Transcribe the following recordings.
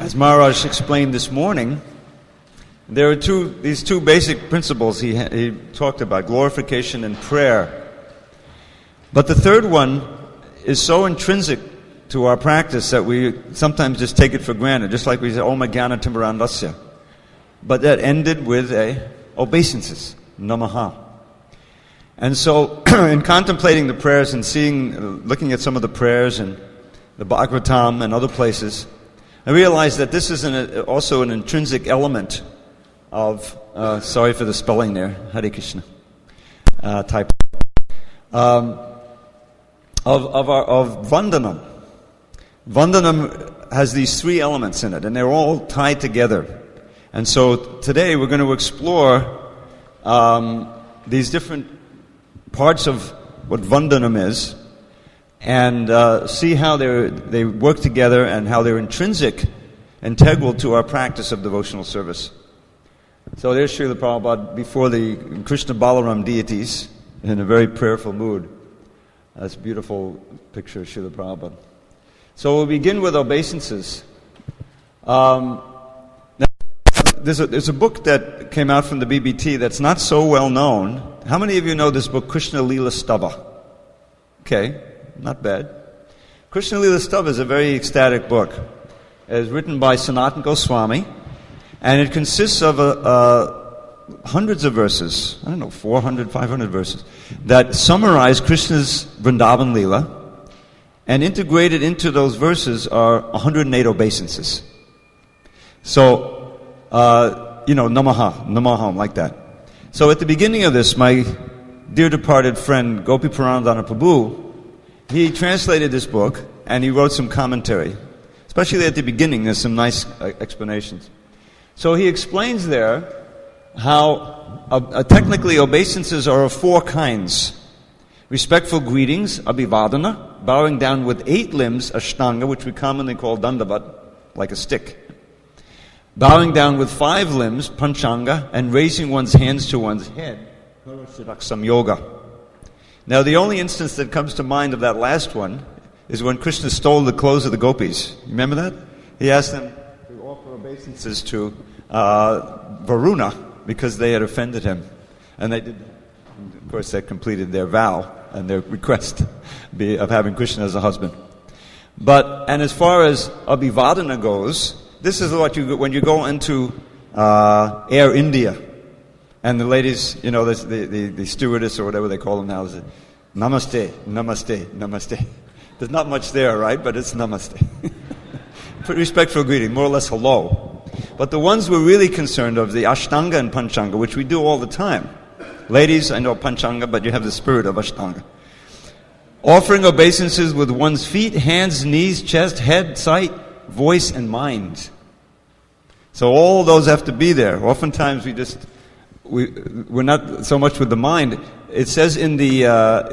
As Maharaj explained this morning, there are these two basic principles he talked about, glorification and prayer. But the third one is so intrinsic to our practice that we sometimes just take it for granted, just like we say, Om Jnana Timmirandasya. But that ended with obeisances, Namaha. And so, in contemplating the prayers and looking at some of the prayers in the Bhagavatam and other places, I realized that this is also an intrinsic element of, sorry for the spelling there, Hare Krishna, type, of Vandanam. Vandanam has these three elements in it, and they're all tied together. And so today we're going to explore these different parts of what Vandanam is, and see how they work together and how they're integral to our practice of devotional service. So there's Srila Prabhupada before the Krishna Balaram deities in a very prayerful mood. That's a beautiful picture of Srila Prabhupada. So we'll begin with obeisances. There's a book that came out from the BBT that's not so well known. How many of you know this book, Krishna Leela Stava? Okay, not bad. Krishna Leela Stava is a very ecstatic book. It is written by Sanatana Goswami, and it consists of hundreds of verses, 400, 500 verses, that summarize Krishna's Vrindavan Leela, and integrated into those verses are 108 obeisances. So, Namaha, like that. So at the beginning of this, my dear departed friend, Gopi Puranadhana Prabhu, he translated this book, and he wrote some commentary. Especially at the beginning, there's some nice explanations. So he explains there how technically obeisances are of four kinds. Respectful greetings, abhivadana, bowing down with 8 limbs, ashtanga, which we commonly call dandavat, like a stick. Bowing down with 5 limbs, panchanga, and raising one's hands to one's head, samyoga. Now the only instance that comes to mind of that last one is when Krishna stole the clothes of the gopis. Remember that? He asked them to offer obeisances to Varuna because they had offended him. And they did. Of course, they completed their vow and their request of having Krishna as a husband. And as far as abhivadana goes, this is what when you go into Air India, and the ladies, the stewardess or whatever they call them now, is namaste, namaste, namaste. There's not much there, right? But it's namaste. Respectful greeting, more or less hello. But the ones we're really concerned of, the ashtanga and panchanga, which we do all the time. Ladies, I know panchanga, but you have the spirit of ashtanga. Offering obeisances with one's feet, hands, knees, chest, head, sight, voice, and mind. So all those have to be there. Oftentimes we're not so much with the mind. It says in the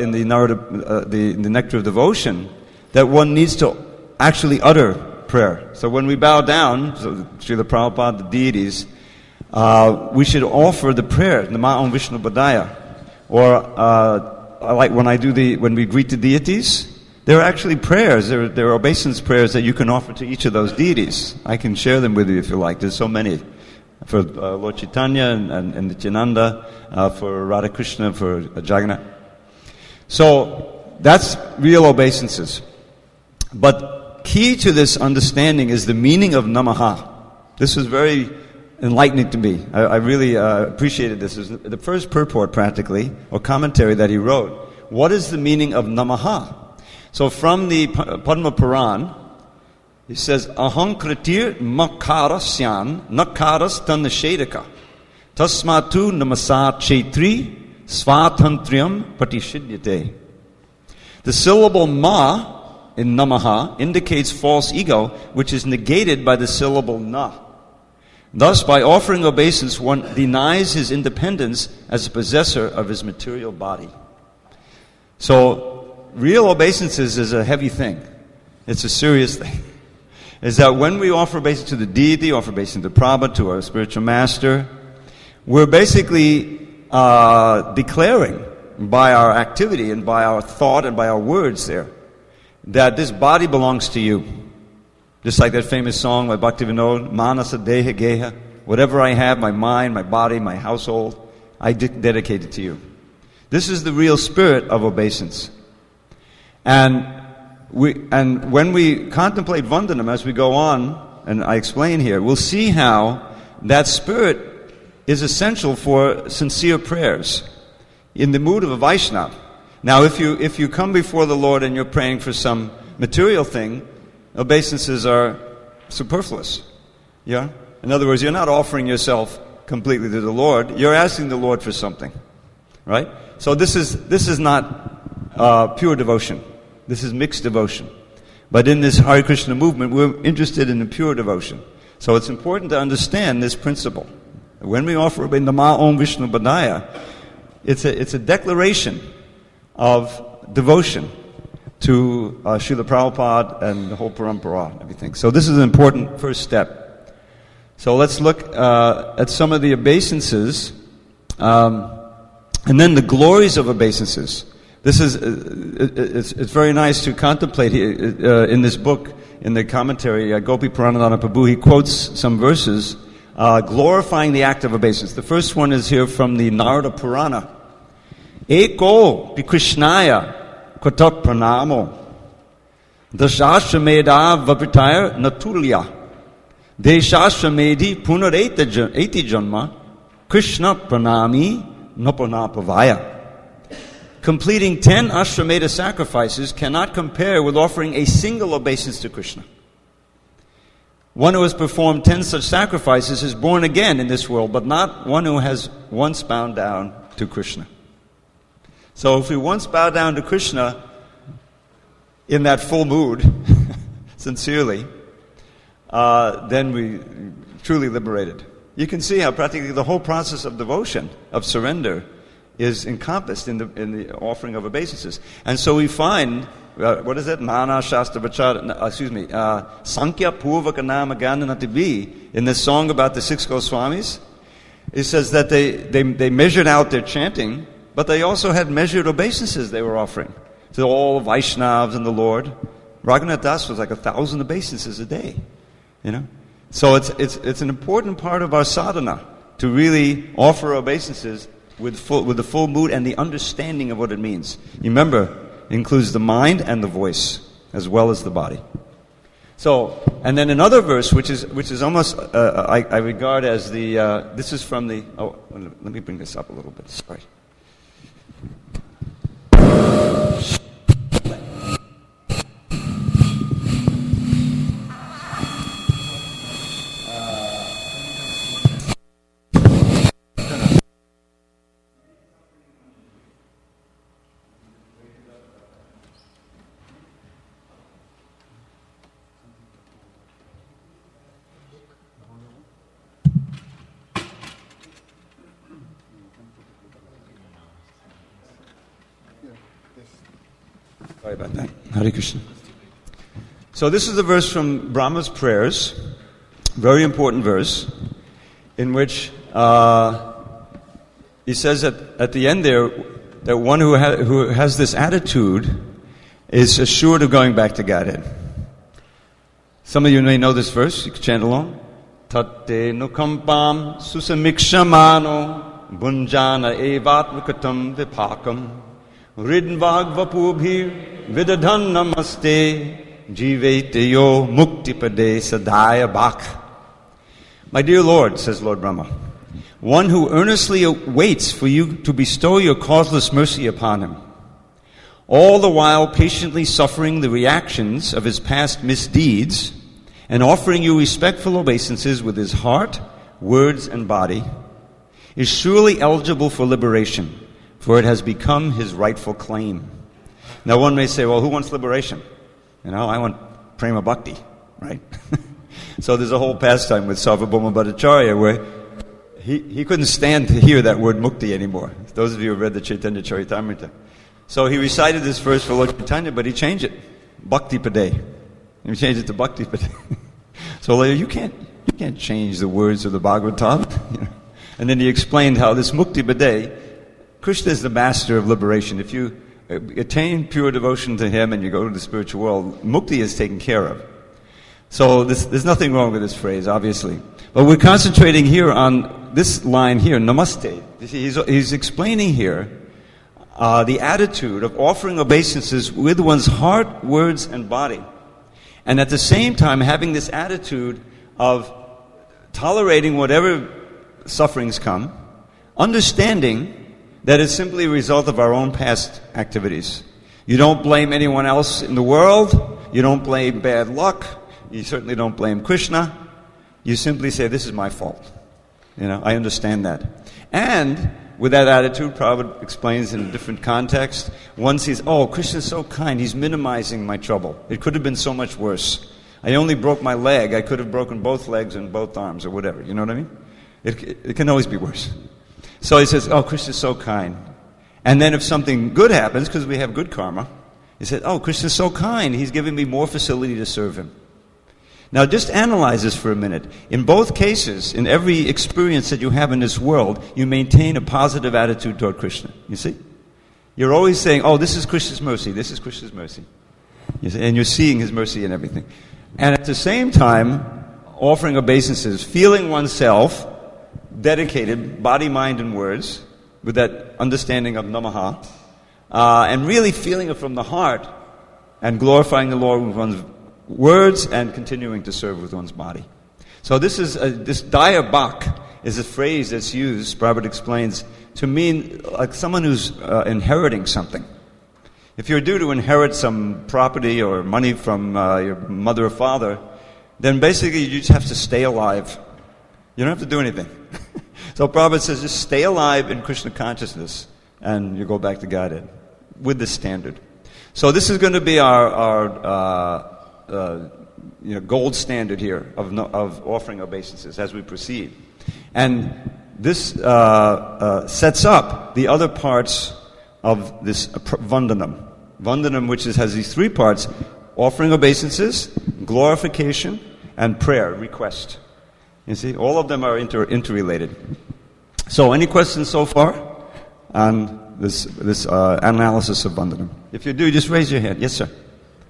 Nectar of Devotion that one needs to actually utter prayer. So when we bow down, so Srila Prabhupada, the deities, we should offer the prayer, Nama Om Vishnu Padaya. Or like when we greet the deities, there are actually prayers. There are obeisance prayers that you can offer to each of those deities. I can share them with you if you like. There's so many. For Lord Chaitanya and Nityananda, for Radha Krishna, for Jagannath. So that's real obeisances. But key to this understanding is the meaning of Namaha. This was very enlightening to me. I really appreciated this. It was the first purport, practically, or commentary that he wrote. What is the meaning of Namaha? So from the Padma Puran, he says, Aham kritir makarasyan nakaras tanashedaka tasmatu namasat chetri svatantriam patishidyate. The syllable ma in namaha indicates false ego, which is negated by the syllable na. Thus, by offering obeisance, one denies his independence as a possessor of his material body. So, real obeisances is a heavy thing. It's a serious thing. Is that when we offer obeisance to the deity, offer obeisance to Prabhupada, to our spiritual master, we're basically declaring by our activity and by our thought and by our words there that this body belongs to you. Just like that famous song by Bhaktivinoda, Manasa Deha Geha, whatever I have, my mind, my body, my household, I dedicate it to you. This is the real spirit of obeisance. And when we contemplate Vandanam as we go on, and I explain here, we'll see how that spirit is essential for sincere prayers in the mood of a Vaishnava. Now, if you come before the Lord and you're praying for some material thing, obeisances are superfluous. Yeah? In other words, you're not offering yourself completely to the Lord. You're asking the Lord for something. Right? So this is not pure devotion. This is mixed devotion. But in this Hare Krishna movement, we're interested in the pure devotion. So it's important to understand this principle. When we offer Nama Om Vishnu Padaya, it's a declaration of devotion to Srila Prabhupada and the whole parampara and everything. So this is an important first step. So let's look at some of the obeisances, and then the glories of obeisances. This is it's very nice to contemplate here in this book, in the commentary. Gopi Paranadhana Prabhu, he quotes some verses glorifying the act of obeisance. The first one is here from the Narada Purana. Eko pi Krishnaya kotak pranamo dashashrameda vapritaya natulya deshashramedi punareta eti janma Krishna pranami napanapavaya. Completing 10 Ashrameda sacrifices cannot compare with offering a single obeisance to Krishna. One who has performed 10 such sacrifices is born again in this world, but not one who has once bowed down to Krishna. So if we once bow down to Krishna in that full mood, sincerely, then we truly liberated. You can see how practically the whole process of devotion, of surrender, is encompassed in the offering of obeisances. And so we find, what is it? Nana Shastra Sankhya Purvaka Nama Gananativi, in this song about the 6 Goswamis, it says that they measured out their chanting, but they also had measured obeisances they were offering to all Vaishnavas and the Lord. Raghunath Das was like 1,000 obeisances a day, you know. So it's an important part of our sadhana to really offer obeisances with the full mood and the understanding of what it means. You remember, it includes the mind and the voice as well as the body. So, and then another verse which is almost I regard as the this is from the let me bring this up a little bit. Sorry. Sorry about that. Hare Krishna. So this is a verse from Brahma's prayers, very important verse, in which he says at the end there that one who has this attitude is assured of going back to Godhead. Some of you may know this verse. You can chant along. Tatte nukampam susamikshamano bunjana evatmakatam vipakam Ridvag vapubhir vidadhan namaste jivete yo muktipade sadhaya bhak. My dear Lord, says Lord Brahma, one who earnestly waits for you to bestow your causeless mercy upon him, all the while patiently suffering the reactions of his past misdeeds and offering you respectful obeisances with his heart, words, and body, is surely eligible for liberation, for it has become his rightful claim. Now one may say, well, who wants liberation? You know, I want prema bhakti, right? So there's a whole pastime with Sarvabhauma Bhattacharya where he couldn't stand to hear that word mukti anymore. Those of you who have read the Chaitanya Charitamrita. So he recited this verse for Lord Chaitanya, but he changed it. Bhakti Pade. He changed it to Bhakti Pade. So later, you can't change the words of the Bhagavatam. You know? And then he explained how this Mukti Pade, Krishna is the master of liberation. If you attain pure devotion to him and you go to the spiritual world, mukti is taken care of. So there's nothing wrong with this phrase, obviously. But we're concentrating here on this line here, namaste. You see, he's explaining here the attitude of offering obeisances with one's heart, words, and body. And at the same time having this attitude of tolerating whatever sufferings come, understanding that it's simply a result of our own past activities. You don't blame anyone else in the world. You don't blame bad luck. You certainly don't blame Krishna. You simply say, this is my fault. I understand that. And with that attitude, Prabhupada explains in a different context, one sees, Krishna's so kind, he's minimizing my trouble. It could have been so much worse. I only broke my leg, I could have broken both legs and both arms or whatever, you know what I mean? It can always be worse. So he says, Krishna's so kind. And then if something good happens, because we have good karma, he said, Krishna's so kind, he's giving me more facility to serve him. Now just analyze this for a minute. In both cases, in every experience that you have in this world, you maintain a positive attitude toward Krishna. You see? You're always saying, this is Krishna's mercy, this is Krishna's mercy. You see? And you're seeing his mercy in everything. And at the same time, offering obeisances, feeling oneself dedicated, body, mind, and words, with that understanding of namaha, and really feeling it from the heart, and glorifying the Lord with one's words and continuing to serve with one's body. So this Daya Bhak is a phrase that's used, Prabhupada explains, to mean like someone who's inheriting something. If you're due to inherit some property or money from your mother or father, then basically you just have to stay alive. You don't have to do anything. So Prabhupada says just stay alive in Krishna consciousness and you go back to Godhead with this standard. So this is going to be our gold standard here of offering obeisances as we proceed. And this sets up the other parts of this vandanam. Vandanam, which has these three parts: offering obeisances, glorification, and prayer, request. You see, all of them are interrelated. So any questions so far on this analysis of vandanam? If you do, just raise your hand. Yes, sir.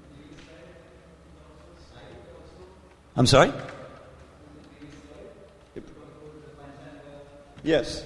I'm sorry? Yes.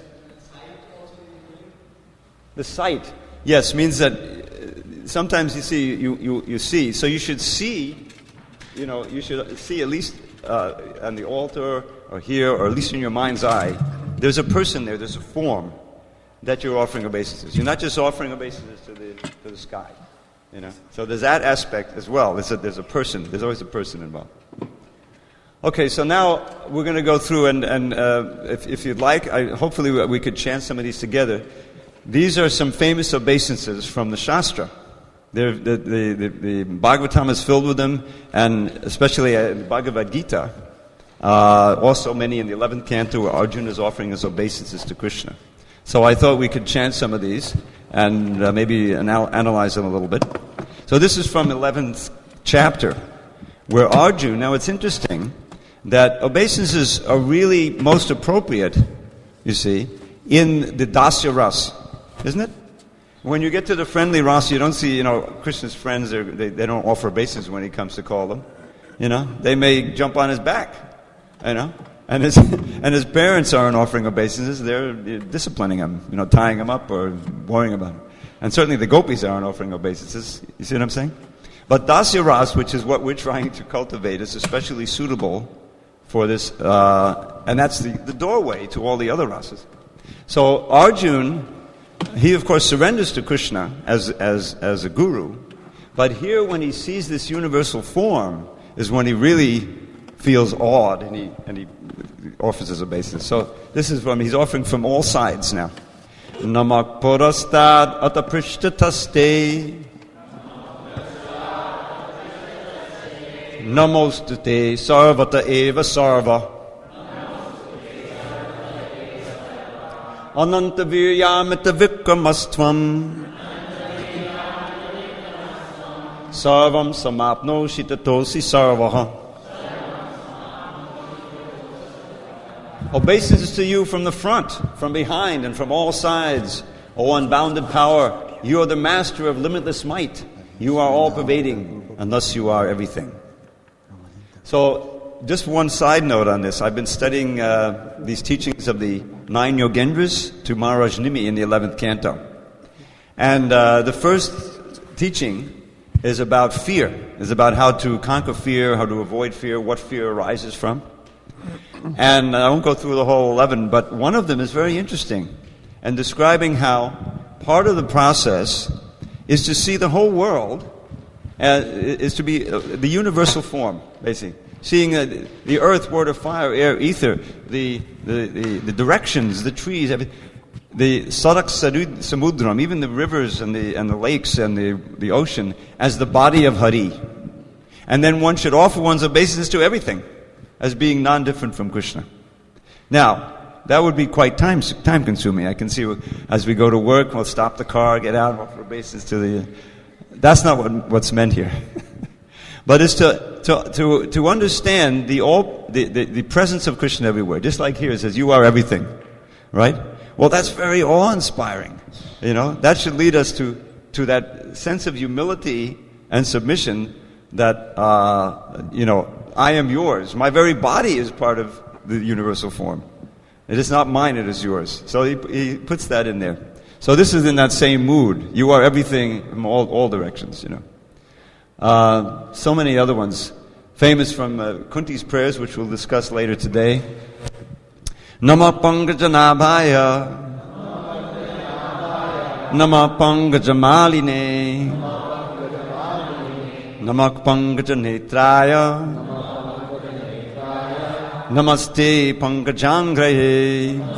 The sight, yes, means that sometimes you see. So you should see, you should see at least on the altar or here, or at least in your mind's eye, there's a person there, there's a form that you're offering obeisances. You're not just offering obeisances to the sky, So there's that aspect as well. There's a person. There's always a person involved. Okay, so now we're going to go through and if you'd like, hopefully we could chant some of these together. These are some famous obeisances from the Shastra. The Bhagavatam is filled with them, and especially the Bhagavad Gita. Also many in the 11th canto where Arjuna is offering his obeisances to Krishna. So I thought we could chant some of these and maybe analyze them a little bit. So this is from 11th chapter, where Arjuna, now it's interesting that obeisances are really most appropriate, you see, in the Dasya Ras, isn't it? When you get to the friendly rasa, you don't see, Krishna's friends, they don't offer obeisances when he comes to call them. They may jump on his back, and his parents aren't offering obeisances, they're disciplining him, tying him up or worrying about him. And certainly the gopis aren't offering obeisances, you see what I'm saying? But Dasya Ras, which is what we're trying to cultivate, is especially suitable for this, and that's the doorway to all the other rasas. So Arjuna, he of course surrenders to Krishna as a guru, but here when he sees this universal form is when he really feels awed and he offers his obeisance. So this is he's offering from all sides now. Namak porastad ataprishthataste Namostute sarvata eva sarva Ananta viryamita vikramastvam Sarvam samapnosi tatosi sarvaha. Obeisances to you from the front, from behind, and from all sides. O unbounded power, you are the master of limitless might. You are all-pervading, and thus you are everything. So, just one side note on this. I've been studying these teachings of the 9 Yogendras to Maharaj Nimi in the 11th canto. And the first teaching is about fear, is about how to conquer fear, how to avoid fear, what fear arises from. And I won't go through the whole 11, but one of them is very interesting, and describing how part of the process is to see the whole world, is to be the universal form, basically. Seeing the earth, water, fire, air, ether, the directions, the trees, everything. The Sadak Samudram, even the rivers and the lakes and the ocean, as the body of Hari. And then one should offer one's obeisance to everything as being non-different from Krishna. Now, that would be quite time-consuming. I can see as we go to work, we'll stop the car, get out, offer obeisance to the... That's not what's meant here. But it's to understand the presence of Krishna everywhere. Just like here it says, you are everything. Right? Well, that's very awe-inspiring. That should lead us to that sense of humility and submission that, I am yours. My very body is part of the universal form. It is not mine, it is yours. So he puts that in there. So this is in that same mood. You are everything from all directions, So many other ones. Famous from Kunti's prayers, which we'll discuss later today. Nama Pangajanabhaya, Nama Pangajamaline, Nama Pangajanetraya, Namaste Pangajangrahe.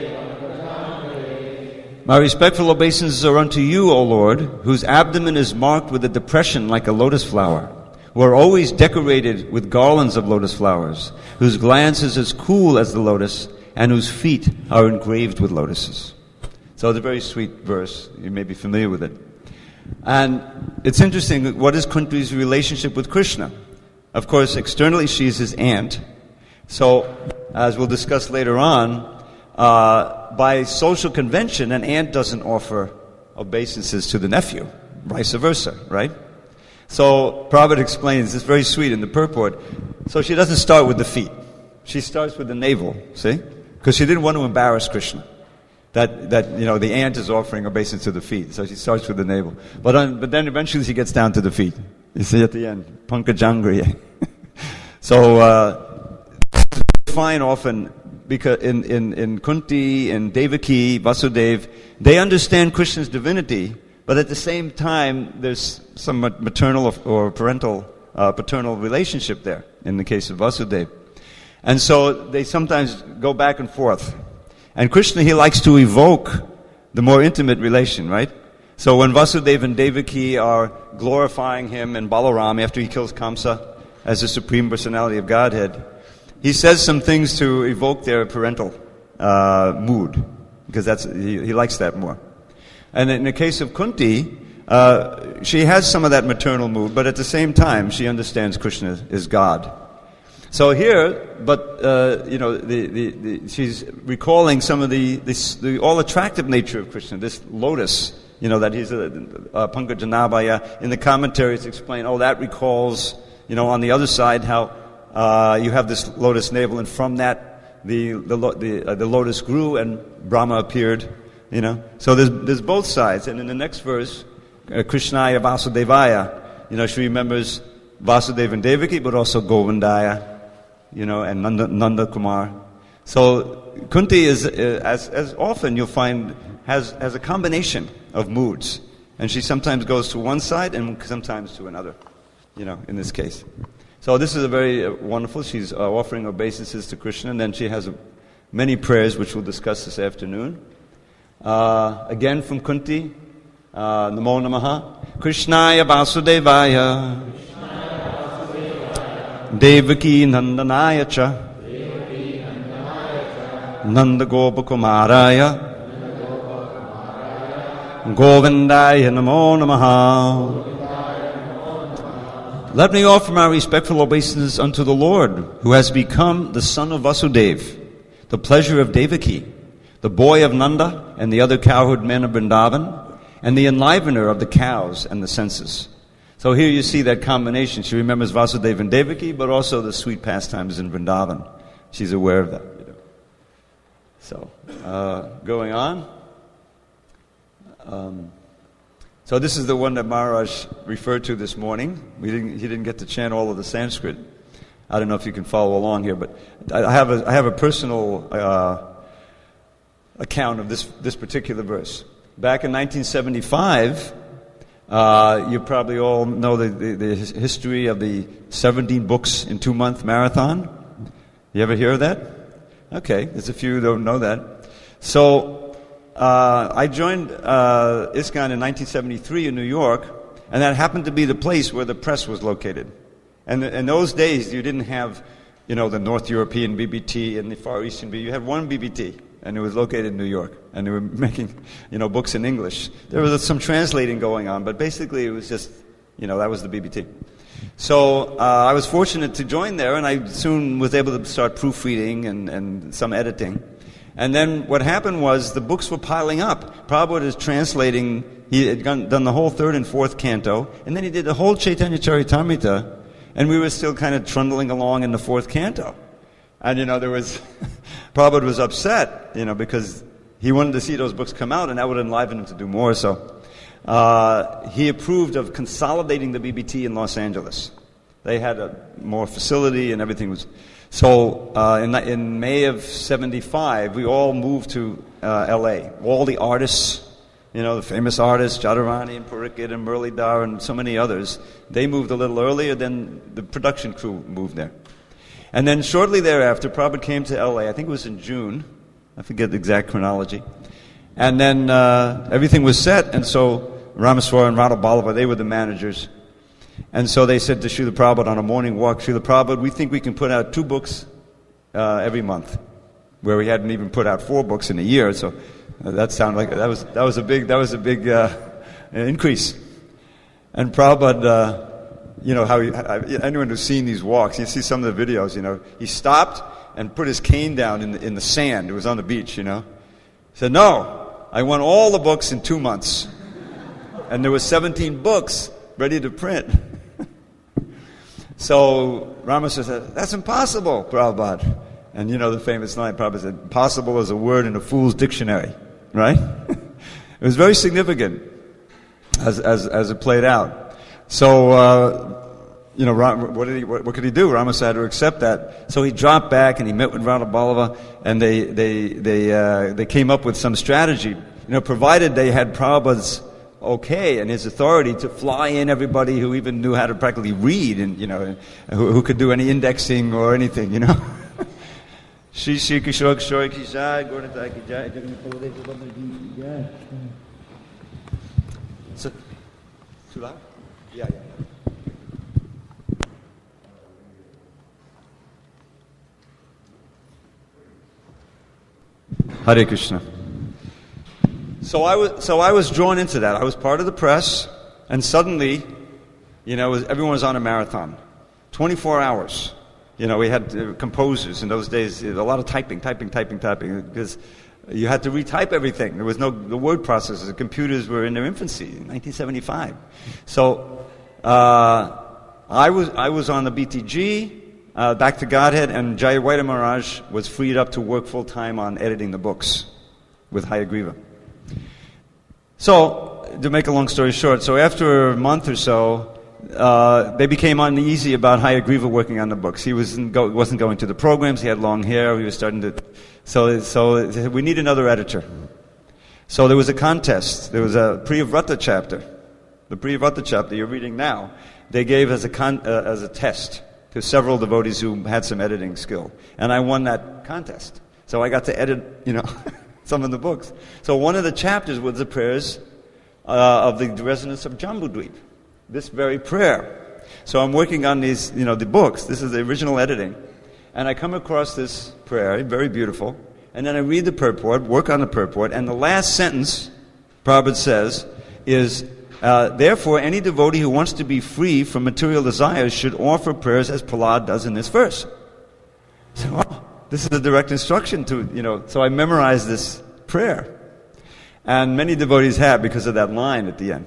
My respectful obeisances are unto you, O Lord, whose abdomen is marked with a depression like a lotus flower, who are always decorated with garlands of lotus flowers, whose glance is as cool as the lotus, and whose feet are engraved with lotuses. So it's a very sweet verse. You may be familiar with it. And it's interesting, what is Kunti's relationship with Krishna? Of course, externally she's his aunt. So, as we'll discuss later on, by social convention, an aunt doesn't offer obeisances to the nephew, vice versa, right? So, Prabhupada explains, it's very sweet in the purport. So she doesn't start with the feet. She starts with the navel, see? Because she didn't want to embarrass Krishna. That the aunt is offering obeisance to the feet. So she starts with the navel. But then eventually she gets down to the feet. You see at the end, Pankajangriya. So, find often, because in Kunti, in Devaki, Vasudev, they understand Krishna's divinity, but at the same time, there's some maternal or paternal relationship there, in the case of Vasudeva. And so they sometimes go back and forth. And Krishna, he likes to evoke the more intimate relation, right? So when Vasudeva and Devaki are glorifying him and Balaram after he kills Kamsa as the Supreme Personality of Godhead, he says some things to evoke their parental mood, because he likes that more. And in the case of Kunti, she has some of that maternal mood, but at the same time, she understands Krishna is God. So here, she's recalling some of the all-attractive nature of Krishna, this lotus, that he's a Pangajanabhaya. In the commentaries explain, that recalls, on the other side, how you have this lotus navel, and from that the lotus grew and Brahma appeared. So there's both sides. And in the next verse, Krishnaya Vasudevaya, she remembers Vasudeva and Devaki, but also Govindaya, and Nanda Kumar. So Kunti is, as often you'll find, has a combination of moods, and she sometimes goes to one side and sometimes to another. In this case. So this is a very wonderful. She's offering obeisances to Krishna, and then she has many prayers which we'll discuss this afternoon. Again from Kunti, Namo Namaha, Krishnaya Vasudevaya, Devaki Nandanaya Cha, Nanda Gopakumaraya, Govindaya Namo Namaha. Let me offer my respectful obeisances unto the Lord, who has become the son of Vasudeva, the pleasure of Devaki, the boy of Nanda and the other cowherd men of Vrindavan, and the enlivener of the cows and the senses. So here you see that combination. She remembers Vasudeva and Devaki, but also the sweet pastimes in Vrindavan. She's aware of that. So, going on. So this is the one that Maharaj referred to this morning. He didn't get to chant all of the Sanskrit. I don't know if you can follow along here, but I have a personal account of this particular verse. Back in 1975, you probably all know the history of the 17 books in 2-month marathon. You ever hear of that? Okay, there's a few who don't know that. So I joined ISKCON in 1973 in New York, and that happened to be the place where the press was located. And in those days, you didn't have, the North European BBT and the Far Eastern BBT. You had one BBT, and it was located in New York. And they were making, books in English. There was some translating going on, but basically it was just, that was the BBT. So I was fortunate to join there, and I soon was able to start proofreading and some editing. And then what happened was the books were piling up. Prabhupada is translating. He had done the whole 3rd and 4th canto, and then he did the whole Chaitanya Charitamrita, and we were still kind of trundling along in the 4th canto. And, there was, Prabhupada was upset, because he wanted to see those books come out, and that would enliven him to do more. So he approved of consolidating the BBT in Los Angeles. They had more facility, and everything was... So in May of 75, we all moved to L.A. All the artists, the famous artists, Jadharani and Parikit and Muralidhar and so many others, they moved a little earlier than the production crew moved there. And then shortly thereafter, Prabhupada came to L.A., I think it was in June, I forget the exact chronology, and then everything was set, and so Ramaswara and Radha Ballava, they were the managers. And so they said to Srila Prabhupada on a morning walk, Srila Prabhupada, we think we can put out 2 books every month, where we hadn't even put out 4 books in a year. So that sounded like that was a big increase. And Prabhupada, how anyone who's seen these walks, you see some of the videos. He stopped and put his cane down in the sand. It was on the beach. He said, "No, I want all the books in 2 months," and there were 17 books ready to print. So Ramaswara said, "That's impossible, Prabhupada." And the famous line, Prabhupada said, "Impossible is a word in a fool's dictionary," right? It was very significant as it played out. So, what could he do? Ramaswara had to accept that. So he dropped back and he met with Radha Ballava, and they came up with some strategy, provided they had Prabhupada's okay and his authority to fly in everybody who even knew how to practically read, and who could do any indexing or anything, Shri Shri Kishore Kishore Ki Jai, Gaurnitai Ki Jai, Jagannath Ki Jai. So, too loud? Yeah. Hare Krishna. So I was drawn into that. I was part of the press, and suddenly, everyone was on a marathon, 24 hours. We had composers in those days. A lot of typing, because you had to retype everything. There was the word processors. The computers were in their infancy in 1975. So I was on the BTG, back to Godhead, and Jayawaita Maharaj was freed up to work full time on editing the books with Hayagriva. So, to make a long story short, so after a month or so, they became uneasy about Hayagriva working on the books. He wasn't going to the programs. He had long hair. He was starting to... So they said, we need another editor. So there was a contest. There was a Priyavrata chapter. The Priyavrata chapter you're reading now, they gave as a test to several devotees who had some editing skill. And I won that contest. So I got to edit, some of the books. So one of the chapters was the prayers of the residents of Jambudweep. This very prayer. So I'm working on these, the books. This is the original editing. And I come across this prayer, very beautiful. And then I read the purport, work on the purport, and the last sentence, Prabhupada says, is, therefore, any devotee who wants to be free from material desires should offer prayers as Prahlad does in this verse. So, this is a direct instruction to, so I memorized this prayer. And many devotees have because of that line at the end.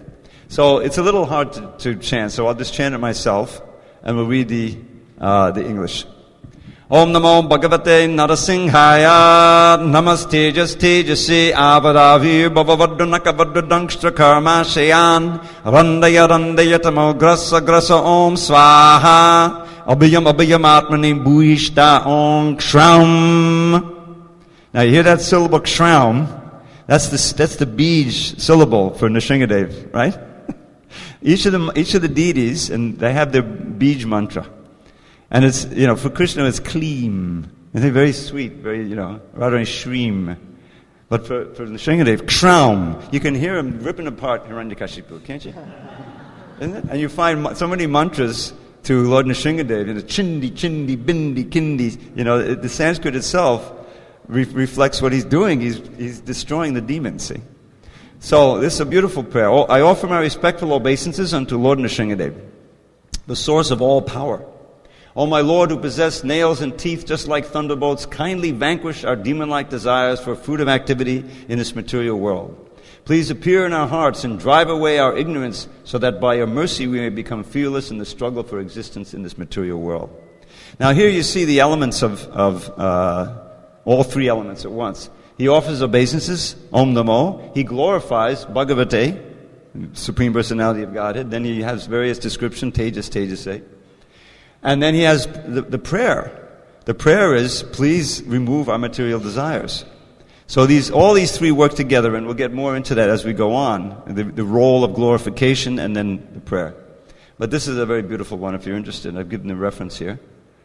So it's a little hard to chant, so I'll just chant it myself, and we'll read the English. Om Namo Bhagavate Narasimhaya Namaste Tejasi Avadavir Bhavavaddanaka Vaddadankshtra Karma Shayan Randaya Tamo Grasa Om Swaha Abhayam Atmani Bhuishta Om Kshram. Now you hear that syllable Kshram? That's the Bij syllable for Nrsingadev, right? Each of the deities, and they have their Bij mantra. And it's, for Krishna it's Kleem. And they're very sweet, very, rather Shreem. But for Nrsingadev, Kshram. You can hear him ripping apart Hiranyakashipu, can't you? Isn't it? And you find so many mantras to Lord Nrsingadev, Chindi, Chindi, Bindi, Kindi. The Sanskrit itself reflects what he's doing. He's destroying the demons, see? So this is a beautiful prayer. I offer my respectful obeisances unto Lord Nrsingadev, the source of all power. O my Lord, who possess nails and teeth just like thunderbolts, kindly vanquish our demon-like desires for fruit of activity in this material world. Please appear in our hearts and drive away our ignorance, so that by your mercy we may become fearless in the struggle for existence in this material world. Now here you see the elements of all three elements at once. He offers obeisances, Om Namo. He glorifies Bhagavate, Supreme Personality of Godhead. Then he has various descriptions, Tejase. And then he has the prayer. The prayer is, please remove our material desires. So all these three work together, and we'll get more into that as we go on. The role of glorification and then the prayer. But this is a very beautiful one if you're interested. I've given a reference here.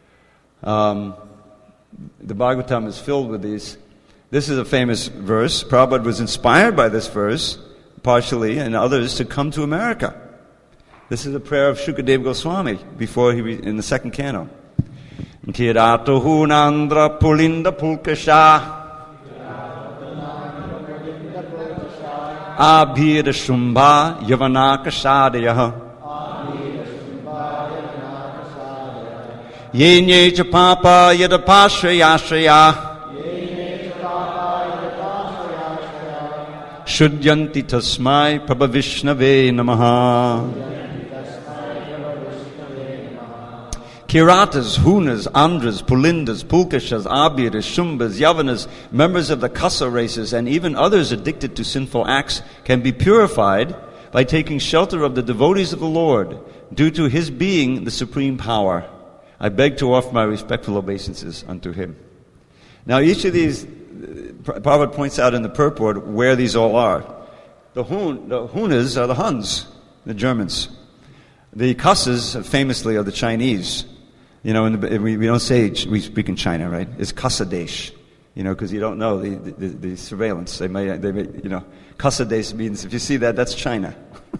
The Bhagavatam is filled with these. This is a famous verse. Prabhupada was inspired by this verse, partially, and others, to come to America. This is a prayer of Shukadeva Goswami before in the second canto. Kirato hunandra pulinda pulkasha abhira shumbha yavanaka shadayah yenye cha papa yadapashrayashraya shudyanti tasmai prabhavishnave namaha. Kiratas, Hunas, Andras, Pulindas, Pulkashas, Abhiras, Shumbas, Yavanas, members of the Kasa races, and even others addicted to sinful acts can be purified by taking shelter of the devotees of the Lord, due to His being the supreme power. I beg to offer my respectful obeisances unto Him. Now each of these, Prabhupada points out in the purport where these all are. The Hunas are the Huns, the Germans. The Kasas, famously, are the Chinese. We don't say we speak in China, right? It's Kasadesh, because you don't know the surveillance. They may, Kasadesh means if you see that, that's China.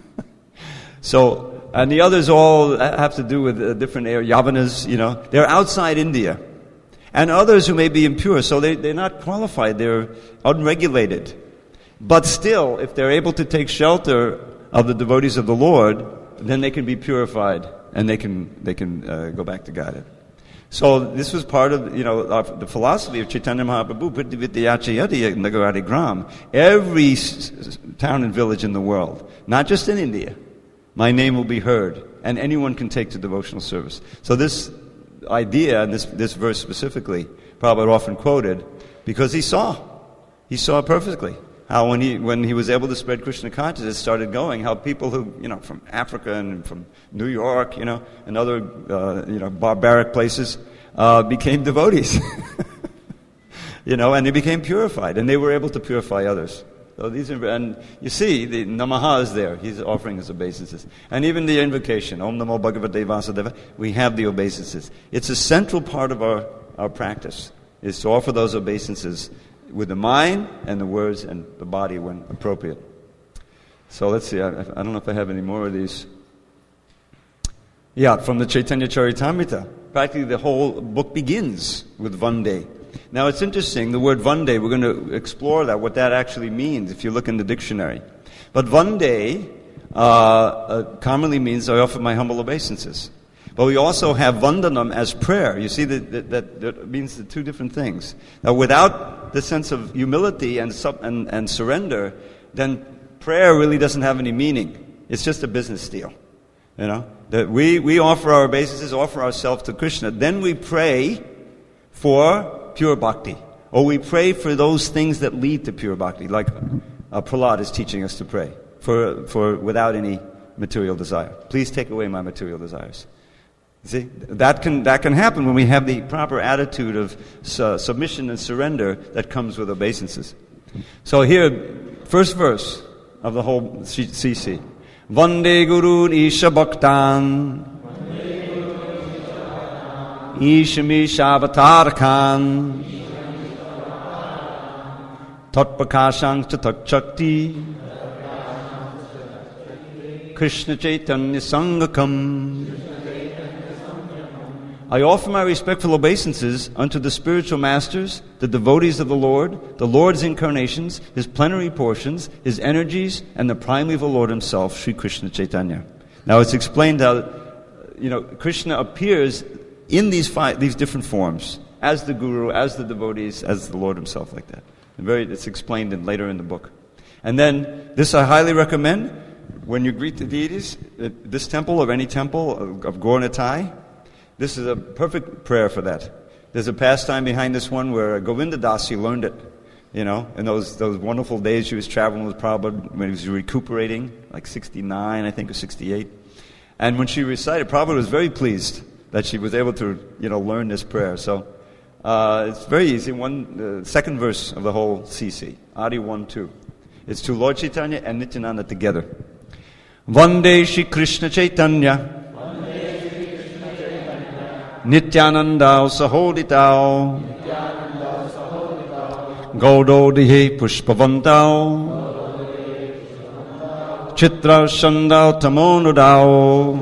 So, and the others all have to do with different areas. Yavanas, they're outside India, and others who may be impure. So they're not qualified. They're unregulated. But still, if they're able to take shelter of the devotees of the Lord, then they can be purified, and they can go back to God. So this was part of the philosophy of Chaitanya Mahaprabhu. Prithivityachayati Nagarati Gram. Every town and village in the world, not just in India, my name will be heard, and anyone can take to devotional service. So this idea, and this verse specifically, Prabhupada often quoted, because he saw perfectly how when he was able to spread Krishna consciousness, started going, how people who, from Africa and from New York, and other, barbaric places, became devotees. And they became purified, and they were able to purify others. So and you see, the Namaha is there. He's offering his obeisances. And even the invocation, Om Namo Bhagavate Vasudeva, we have the obeisances. It's a central part of our practice, is to offer those obeisances with the mind and the words and the body when appropriate. So let's see, I don't know if I have any more of these. Yeah, from the Chaitanya Charitamrita. Practically the whole book begins with Vande. Now it's interesting, the word Vande, we're going to explore what that actually means if you look in the dictionary. But Vande commonly means I offer my humble obeisances. But we also have Vandanam as prayer. You see that means the two different things. Now without the sense of humility and surrender, then prayer really doesn't have any meaning. it's just a business deal. You know, that we offer our obeisances, offer ourselves to Krishna. Then we pray for pure bhakti. Or we pray for those things that lead to pure bhakti, like Prahlad is teaching us to pray, for without any material desire. Please take away my material desires. See, that can happen when we have the proper attitude of submission and surrender that comes with obeisances. So here, first verse of the whole CC. Vande Gurun Isha Bhaktan Ishami Shavatarkan Tatpakashang Tatchakti Krishna Chaitanya Sangakam. I offer my respectful obeisances unto the spiritual masters, the devotees of the Lord's incarnations, His plenary portions, His energies, and the primeval Lord Himself, Sri Krishna Chaitanya. Now it's explained how, Krishna appears in these different forms, as the Guru, as the devotees, as the Lord Himself, like that. It's explained later in the book. And then, this I highly recommend, when you greet the deities, at this temple or any temple of Gaur Nitai, this is a perfect prayer for that. There's a pastime behind this one where Govinda Dasi learned it, in those wonderful days she was traveling with Prabhupada when he was recuperating, like 69, I think, or 68. And when she recited, Prabhupada was very pleased that she was able to, learn this prayer. So it's very easy. Second verse of the whole CC, Adi 1-2. It's to Lord Chaitanya and Nityananda together. Vande Shri Krishna Chaitanya Nityananda Sahoditao Gaudodihe Pushpavantao Chitra Shandao Tamonudao.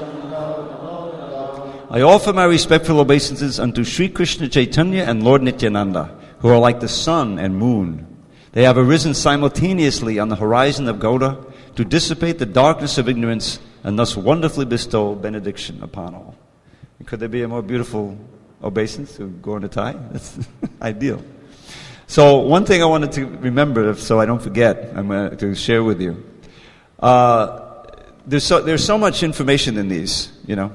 I offer my respectful obeisances unto Sri Krishna Chaitanya and Lord Nityananda, who are like the sun and moon. They have arisen simultaneously on the horizon of Gauda to dissipate the darkness of ignorance and thus wonderfully bestow benediction upon all. Could there be a more beautiful obeisance to Gaur Nitai? That's ideal. So one thing I wanted to remember, so I don't forget, I'm going to share with you. There's so much information in these,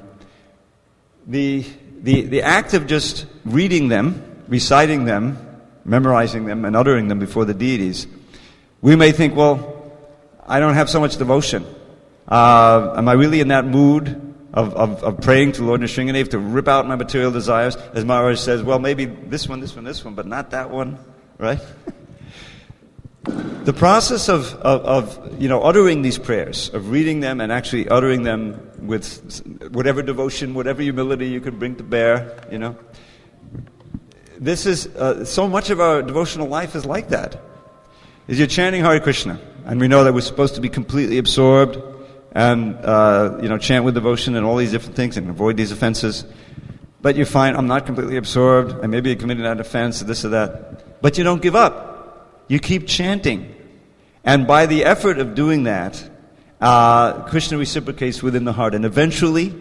The act of just reading them, reciting them, memorizing them, and uttering them before the deities, we may think, well, I don't have so much devotion. Am I really in that mood of praying to Lord Nrsingadev to rip out my material desires? As Maharaj says, well, maybe this one, but not that one, right? The process of uttering these prayers, of reading them and actually uttering them with whatever devotion, whatever humility you can bring to bear, This is, so much of our devotional life is like that. Is you're chanting Hare Krishna, and we know that we're supposed to be completely absorbed and, chant with devotion and all these different things and avoid these offenses. But you find, I'm not completely absorbed, and maybe you committed that offense, or this or that. But you don't give up. You keep chanting. And by the effort of doing that, Krishna reciprocates within the heart. And eventually,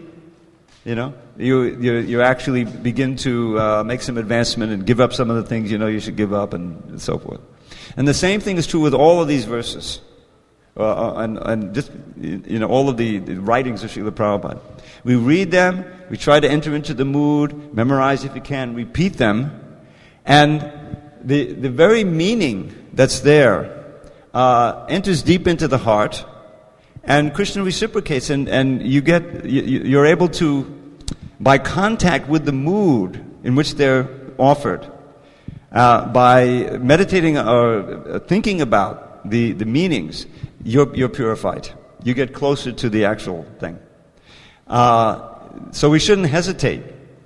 you actually begin to make some advancement and give up some of the things you should give up and so forth. And the same thing is true with all of these verses. And just, all of the writings of Srila Prabhupada. We read them, we try to enter into the mood, memorize if you can, repeat them, and the very meaning that's there enters deep into the heart, and Krishna reciprocates, and you're able to, by contact with the mood in which they're offered, by meditating or thinking about the meanings, you're purified. You get closer to the actual thing. So we shouldn't hesitate,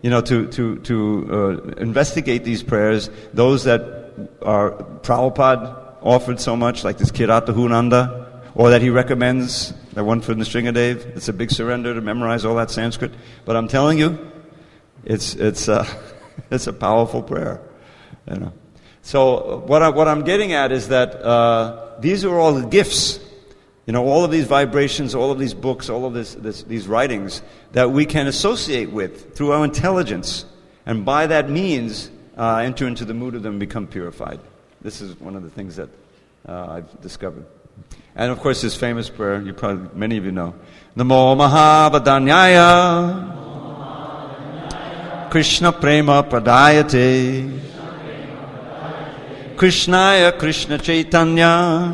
to investigate these prayers. Those that are Prabhupada offered so much, like this Kirata Hunanda, or that he recommends, that one for Nrsingadev. It's a big surrender to memorize all that Sanskrit. But I'm telling you, it's a powerful prayer. So what I'm getting at is that these are all the gifts. All of these vibrations, all of these books, all of these writings that we can associate with through our intelligence, and by that means enter into the mood of them and become purified. This is one of the things that I've discovered. And of course, this famous prayer, many of you know. Namo Mahavadanyaya Krishna Prema Pradayate Krishnaya Krishna Chaitanya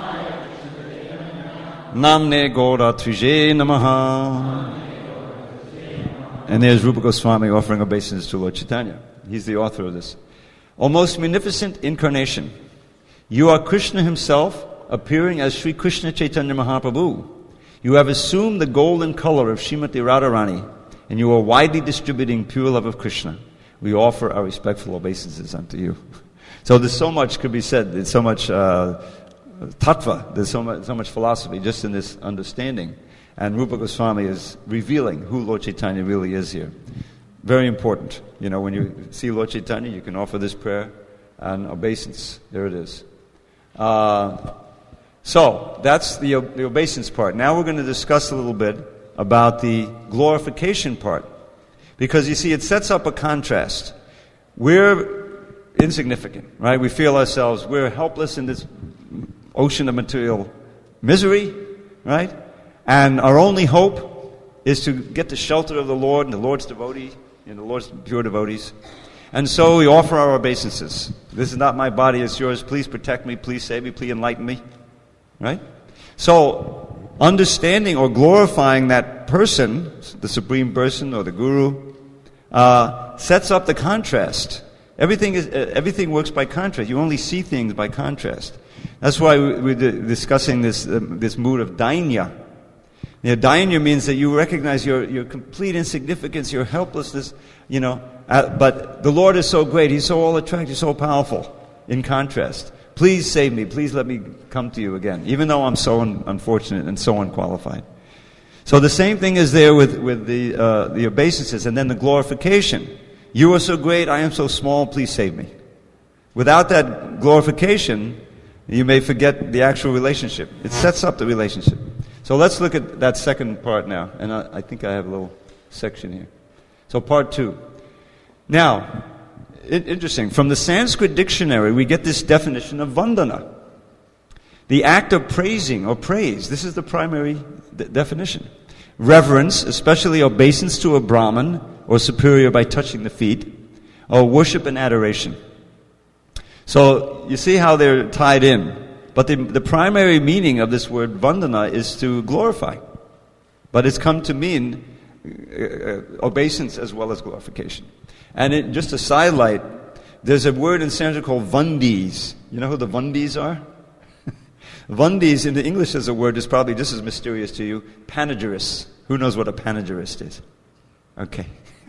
Namne Gora Tvije Namaha. And there's Rupa Goswami offering obeisance to Lord Chaitanya. He's the author of this. O most munificent incarnation, you are Krishna himself, appearing as Sri Krishna Chaitanya Mahaprabhu. You have assumed the golden color of Srimati Radharani, and you are widely distributing pure love of Krishna. We offer our respectful obeisances unto you. So there's so much could be said. There's so much tattva. There's so much philosophy just in this understanding. And Rupa Goswami is revealing who Lord Chaitanya really is here. Very important. You know, when you see Lord Chaitanya, you can offer this prayer and obeisance. There it is. So, that's the obeisance part. Now we're going to discuss a little bit about the glorification part. Because you see, it sets up a contrast. We're insignificant, right? We feel ourselves, we're helpless in this ocean of material misery, right? And our only hope is to get the shelter of the Lord and the Lord's devotee, and the Lord's pure devotees. And so we offer our obeisances. This is not my body, it's yours. Please protect me, please save me, please enlighten me. Right? So, understanding or glorifying that person, the Supreme Person or the Guru, sets up the contrast. Everything works by contrast. You only see things by contrast. That's why we're discussing this mood of dainya. Dainya means that you recognize your complete insignificance, your helplessness, but the Lord is so great, He's so all-attractive, He's so powerful, in contrast. Please save me, please let me come to you again, even though I'm so unfortunate and so unqualified. So the same thing is there with the obeisances, and then the glorification. You are so great, I am so small, please save me. Without that glorification, you may forget the actual relationship. It sets up the relationship. So let's look at that second part now. And I think I have a little section here. So part 2. Now, interesting. From the Sanskrit dictionary, we get this definition of vandana. The act of praising or praise. This is the primary definition. Reverence, especially obeisance to a Brahmin or superior by touching the feet, or worship and adoration. So you see how they're tied in. But the primary meaning of this word vandana is to glorify. But it's come to mean obeisance as well as glorification. And just a sidelight, there's a word in Sanskrit called vandis. You know who the vandis are? Vandis in the English as a word is probably just as mysterious to you. Panegyrist. Who knows what a panegyrist is? Okay.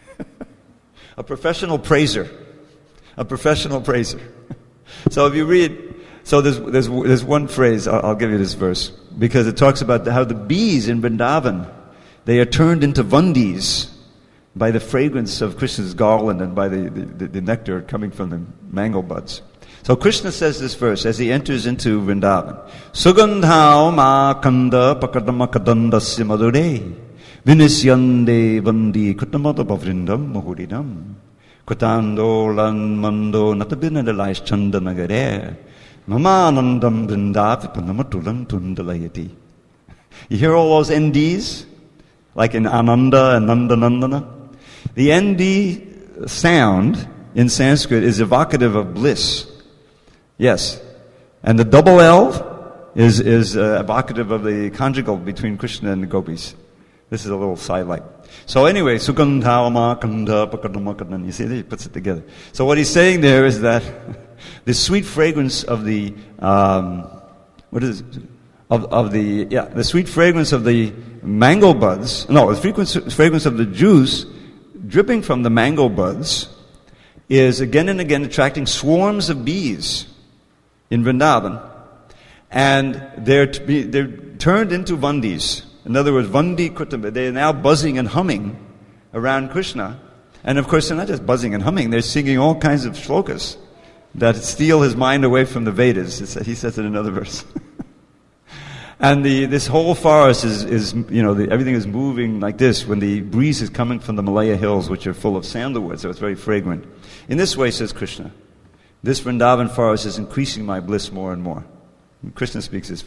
A professional praiser. A professional praiser. So if you read... So there's one phrase, I'll give you this verse, because it talks about how the bees in Vrindavan, they are turned into vandis by the fragrance of Krishna's garland and by the nectar coming from the mango buds. So Krishna says this verse as he enters into Vrindavan. Sugandhao ma kanda pakadamakadandasya madure vinisyande vandi kutamadavavrindam muhuridam kutando lan mando natabinadalais chandanagare Mamanandam Vrindavipanamatulam Tundalayati. You hear all those NDs? Like in Ananda and Nandanandana? The ND sound in Sanskrit is evocative of bliss. Yes. And the double L is evocative of the conjugal between Krishna and the gopis. This is a little sidelight. So anyway, Sugandhava Kanda Pakadamakadana. You see, he puts it together. So what he's saying there is that the sweet fragrance of the the sweet fragrance of the mango buds. No, the fragrance of the juice dripping from the mango buds is again and again attracting swarms of bees in Vrindavan, and they're turned into vandis. In other words, vandi kutamba. They are now buzzing and humming around Krishna, and of course they're not just buzzing and humming; they're singing all kinds of shlokas that steal his mind away from the Vedas. He says it in another verse. And this whole forest is everything is moving like this when the breeze is coming from the Malaya hills, which are full of sandalwood, so it's very fragrant. In this way, says Krishna, this Vrindavan forest is increasing my bliss more and more. And Krishna speaks this verse.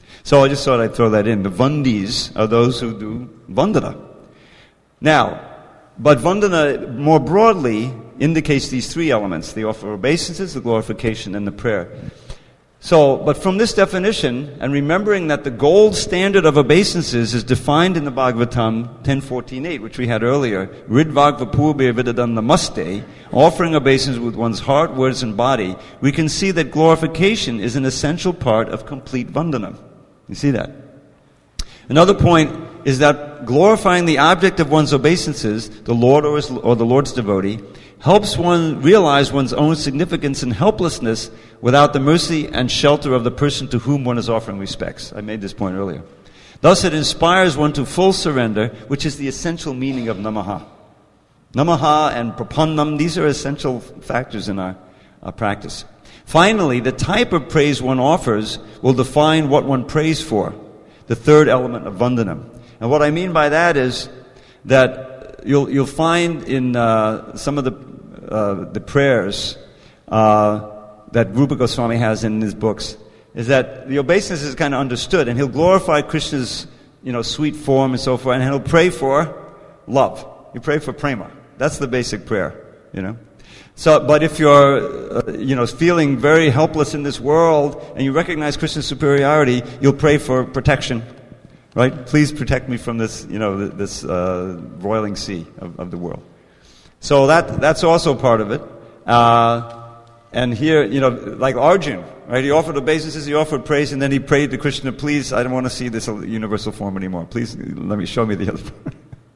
So I just thought I'd throw that in. The Vandis are those who do Vandana. Now, but Vandana more broadly indicates these three elements: the offer of obeisances, the glorification, and the prayer. So, but from this definition, and remembering that the gold standard of obeisances is defined in the Bhagavatam 10.14.8, which we had earlier, Ridvagva Purbe Vidadan Namaste, offering obeisance with one's heart, words, and body, we can see that glorification is an essential part of complete Vandana. You see that? Another point is that glorifying the object of one's obeisances, the Lord or the Lord's devotee, helps one realize one's own significance and helplessness without the mercy and shelter of the person to whom one is offering respects. I made this point earlier. Thus it inspires one to full surrender, which is the essential meaning of Namaha. Namaha and Prapannam, these are essential factors in our practice. Finally, the type of praise one offers will define what one prays for, the third element of Vandana. And what I mean by that is that you'll find in some of the prayers that Rupa Goswami has in his books, is that the obeisance is kind of understood, and he'll glorify Krishna's sweet form and so forth, and he'll pray for love. You pray for prema. That's the basic prayer, So, but if you're feeling very helpless in this world, and you recognize Krishna's superiority, you'll pray for protection. Right? Please protect me from this, this roiling sea of the world. So that's also part of it. And here, like Arjun, right? He offered obeisances, he offered praise, and then he prayed to Krishna, please, I don't want to see this universal form anymore. Please, show me the other part.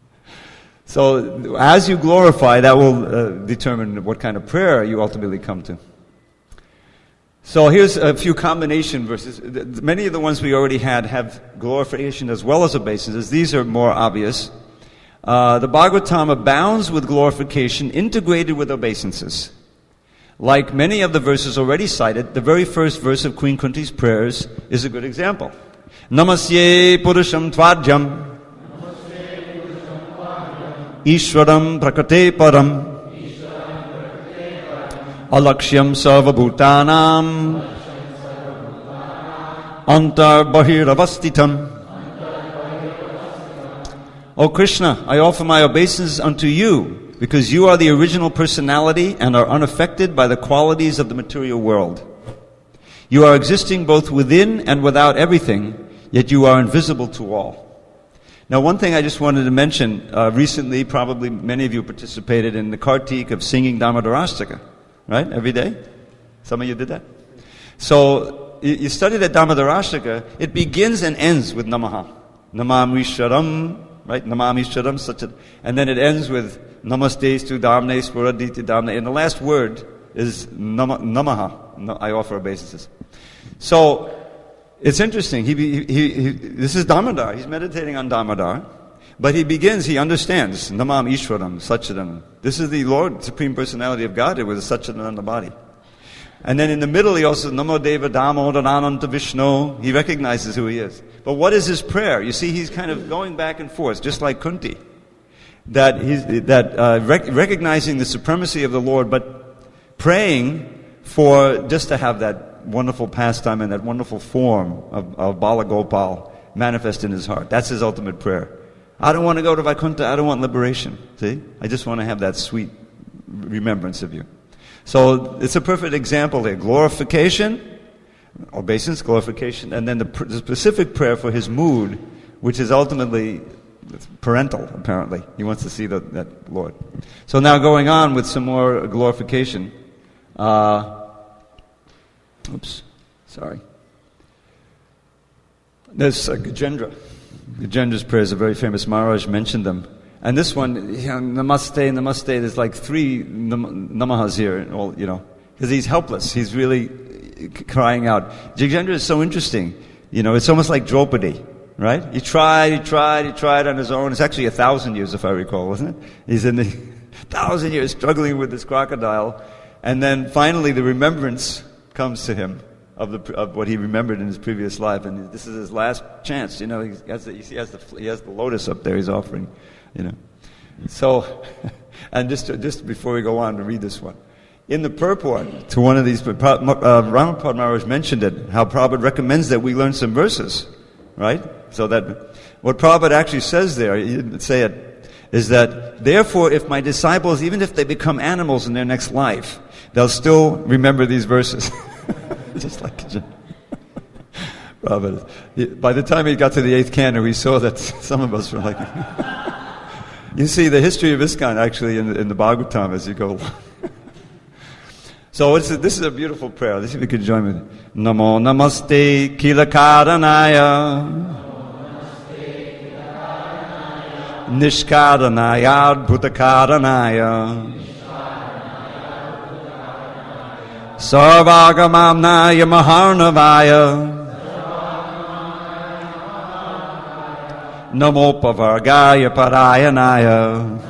So as you glorify, that will determine what kind of prayer you ultimately come to. So here's a few combination verses. Many of the ones we already had have glorification as well as obeisances. These are more obvious. The Bhagavatam abounds with glorification integrated with obeisances. Like many of the verses already cited, the very first verse of Queen Kunti's prayers is a good example. Namasye Purusham Tvajam Ishwaram Prakate Param Alakshyam Sarvabhutanam Antar Bahiravastitam. O Krishna, I offer my obeisances unto you, because you are the original personality and are unaffected by the qualities of the material world. You are existing both within and without everything, yet you are invisible to all. Now, one thing I just wanted to mention, recently, probably many of you participated in the Kartik of singing Damodarastaka. Right? Every day? Some of you did that? So, you study that Damodarastaka, it begins and ends with Namaha. Namam Ishwaram, right? Namam Ishwaram, such a, and then it ends with Namaste Stu Damne Spuraditi Damne. And the last word is Namaha. I offer obeisances. So, it's interesting. This is Damodar. He's meditating on Damodar. But he understands, Namam Ishwaram, Satchidananda. This is the Lord, Supreme Personality of Godhead with a Satchidananda body. And then in the middle he also, Namo Deva Damodarananta Vishnu. He recognizes who he is. But what is his prayer? You see, he's kind of going back and forth, just like Kunti. Recognizing the supremacy of the Lord, but praying for just to have that wonderful pastime and that wonderful form of Bala Gopal manifest in his heart. That's his ultimate prayer. I don't want to go to Vaikuntha. I don't want liberation. See? I just want to have that sweet remembrance of you. So it's a perfect example there. Glorification, obeisance, glorification, and then the specific prayer for his mood, which is ultimately parental, apparently. He wants to see that Lord. So now going on with some more glorification. There's Gajendra. Gajendra's prayers are very famous. Maharaj mentioned them. And this one, Namaste, Namaste, there's like three Namahas here, because he's helpless. He's really crying out. Gajendra is so interesting. It's almost like Draupadi, right? He tried on his own. It's actually 1,000 years, if I recall, wasn't it? He's in the 1,000 years struggling with this crocodile. And then finally the remembrance comes to him of what he remembered in his previous life, and this is his last chance. He has the lotus up there he's offering. So, and just before we go on to read this one, in the purport to one of these, Ramapad Maharaj mentioned it, how Prabhupada recommends that we learn some verses, right? So that what Prabhupada actually says there, he didn't say it, is that, therefore, if my disciples, even if they become animals in their next life, they'll still remember these verses. Just like Prabhupada. By the time he got to the 8th canto, we saw that some of us were like... You see the history of ISKCON actually in the Bhagavatam as you go along. So this is a beautiful prayer. Let's see if we could join with it. Namo namaste kilakaranaya nishkaranaya bhutakaranaya sarvagamamnaya maharnavaya Namo pavargaya parayanaya.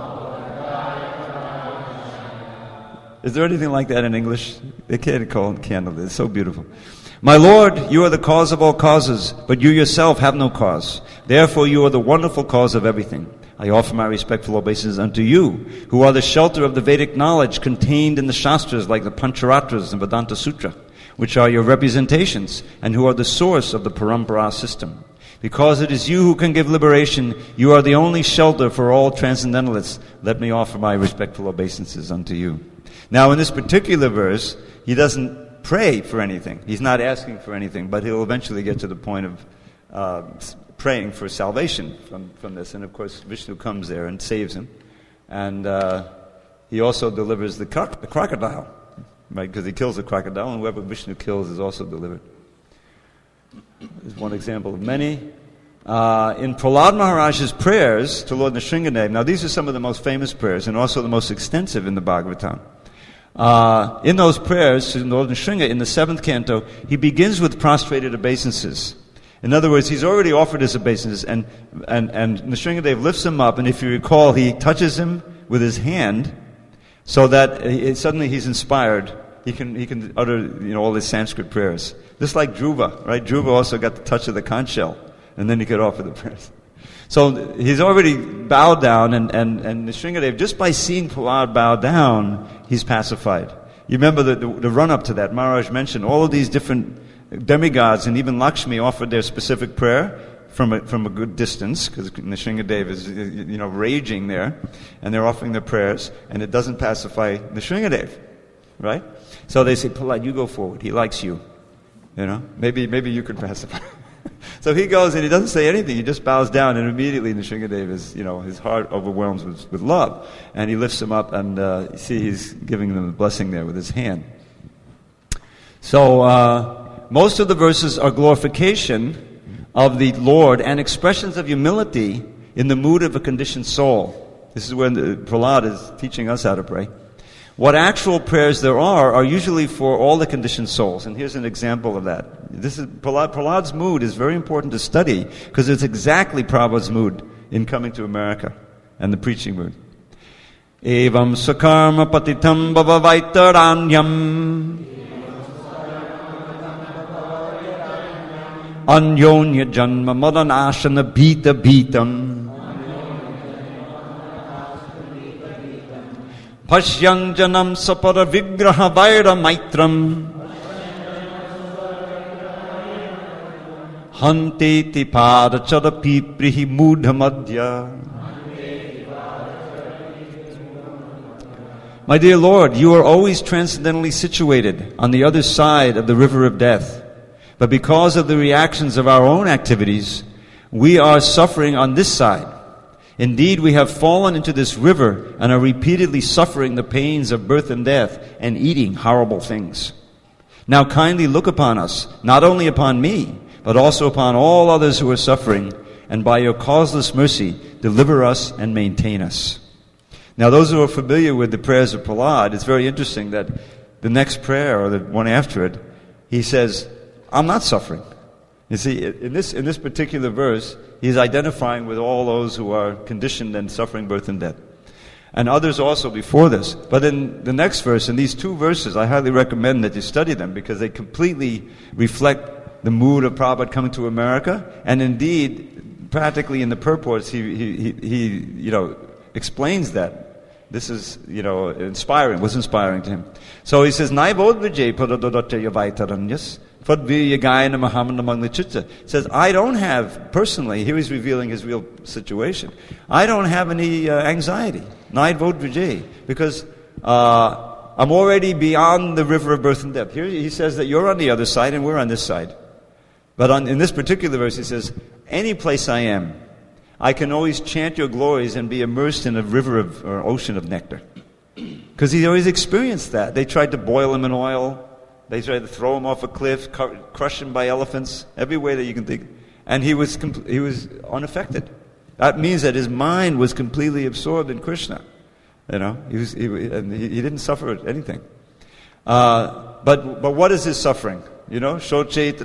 Is there anything like that in English? They can't call it candle. It's so beautiful. My Lord, you are the cause of all causes, but you yourself have no cause. Therefore, you are the wonderful cause of everything. I offer my respectful obeisances unto you, who are the shelter of the Vedic knowledge contained in the Shastras like the Pancharatras and Vedanta Sutra, which are your representations, and who are the source of the Parampara system. Because it is you who can give liberation, you are the only shelter for all transcendentalists. Let me offer my respectful obeisances unto you. Now, in this particular verse, he doesn't pray for anything. He's not asking for anything, but he'll eventually get to the point of praying for salvation from this. And of course, Vishnu comes there and saves him. And he also delivers the crocodile, right? Because he kills the crocodile, and whoever Vishnu kills is also delivered. This is one example of many. In Prahlad Maharaj's prayers to Lord Nrsingadev, now these are some of the most famous prayers and also the most extensive in the Bhagavatam. In those prayers to Lord Nrsinga, in the 7th canto, he begins with prostrated obeisances. In other words, he's already offered his obeisances, and Nrsingadev lifts him up, and if you recall, he touches him with his hand so that suddenly he's inspired. He can utter all his Sanskrit prayers. Just like Dhruva, right? Dhruva also got the touch of the conch shell, and then he could offer the prayers. So he's already bowed down, and Nrsingadev, just by seeing Prahlad bow down, he's pacified. You remember the run-up to that. Maharaj mentioned all of these different demigods, and even Lakshmi offered their specific prayer from a good distance, because Nrsingadev is raging there, and they're offering their prayers, and it doesn't pacify Nrsingadev, right? So they say, Prahlad, you go forward. He likes you. Maybe you could pacify. So he goes and he doesn't say anything. He just bows down, and immediately Nrsingadev is, his heart overwhelms with love, and he lifts him up, and you see he's giving them the blessing there with his hand. So most of the verses are glorification of the Lord and expressions of humility in the mood of a conditioned soul. This is when Prahlad is teaching us how to pray. What actual prayers there are usually for all the conditioned souls. And here's an example of that. This is Prahlad's mood is very important to study because it's exactly Prabhupada's mood in coming to America and the preaching mood. Evam sakarma patitam bhavavaitaranyam anyonya janma madanashana bhita bhitam Pashyang janam sapara vigraha vaira maitram Hante pada chadapi prihi mudha. My dear Lord, you are always transcendently situated on the other side of the river of death. But because of the reactions of our own activities, we are suffering on this side. Indeed, we have fallen into this river and are repeatedly suffering the pains of birth and death and eating horrible things. Now kindly look upon us, not only upon me, but also upon all others who are suffering, and by your causeless mercy, deliver us and maintain us. Now those who are familiar with the prayers of Prahlad, it's very interesting that the next prayer, or the one after it, he says, I'm not suffering. You see, in this particular verse, he's identifying with all those who are conditioned and suffering birth and death. And others also before this. But in the next verse, in these two verses, I highly recommend that you study them because they completely reflect the mood of Prabhupada coming to America. And indeed, practically in the purports, he explains that. This is, inspiring, was inspiring to him. So he says, Naivod Vijay Padadodote Yavaitaranyas, Fadvi Yagayana Mahamad among the Chitta. Says, I don't have, personally, here he's revealing his real situation. I don't have any anxiety. Naivod Vijay. Because I'm already beyond the river of birth and death. Here he says that you're on the other side and we're on this side. But in this particular verse he says, any place I am, I can always chant your glories and be immersed in a river or ocean of nectar. Because he always experienced that. They tried to boil him in oil. They tried to throw him off a cliff, crush him by elephants, every way that you can think. And he was unaffected. That means that his mind was completely absorbed in Krishna. He didn't suffer anything. But what is his suffering? I am lamenting,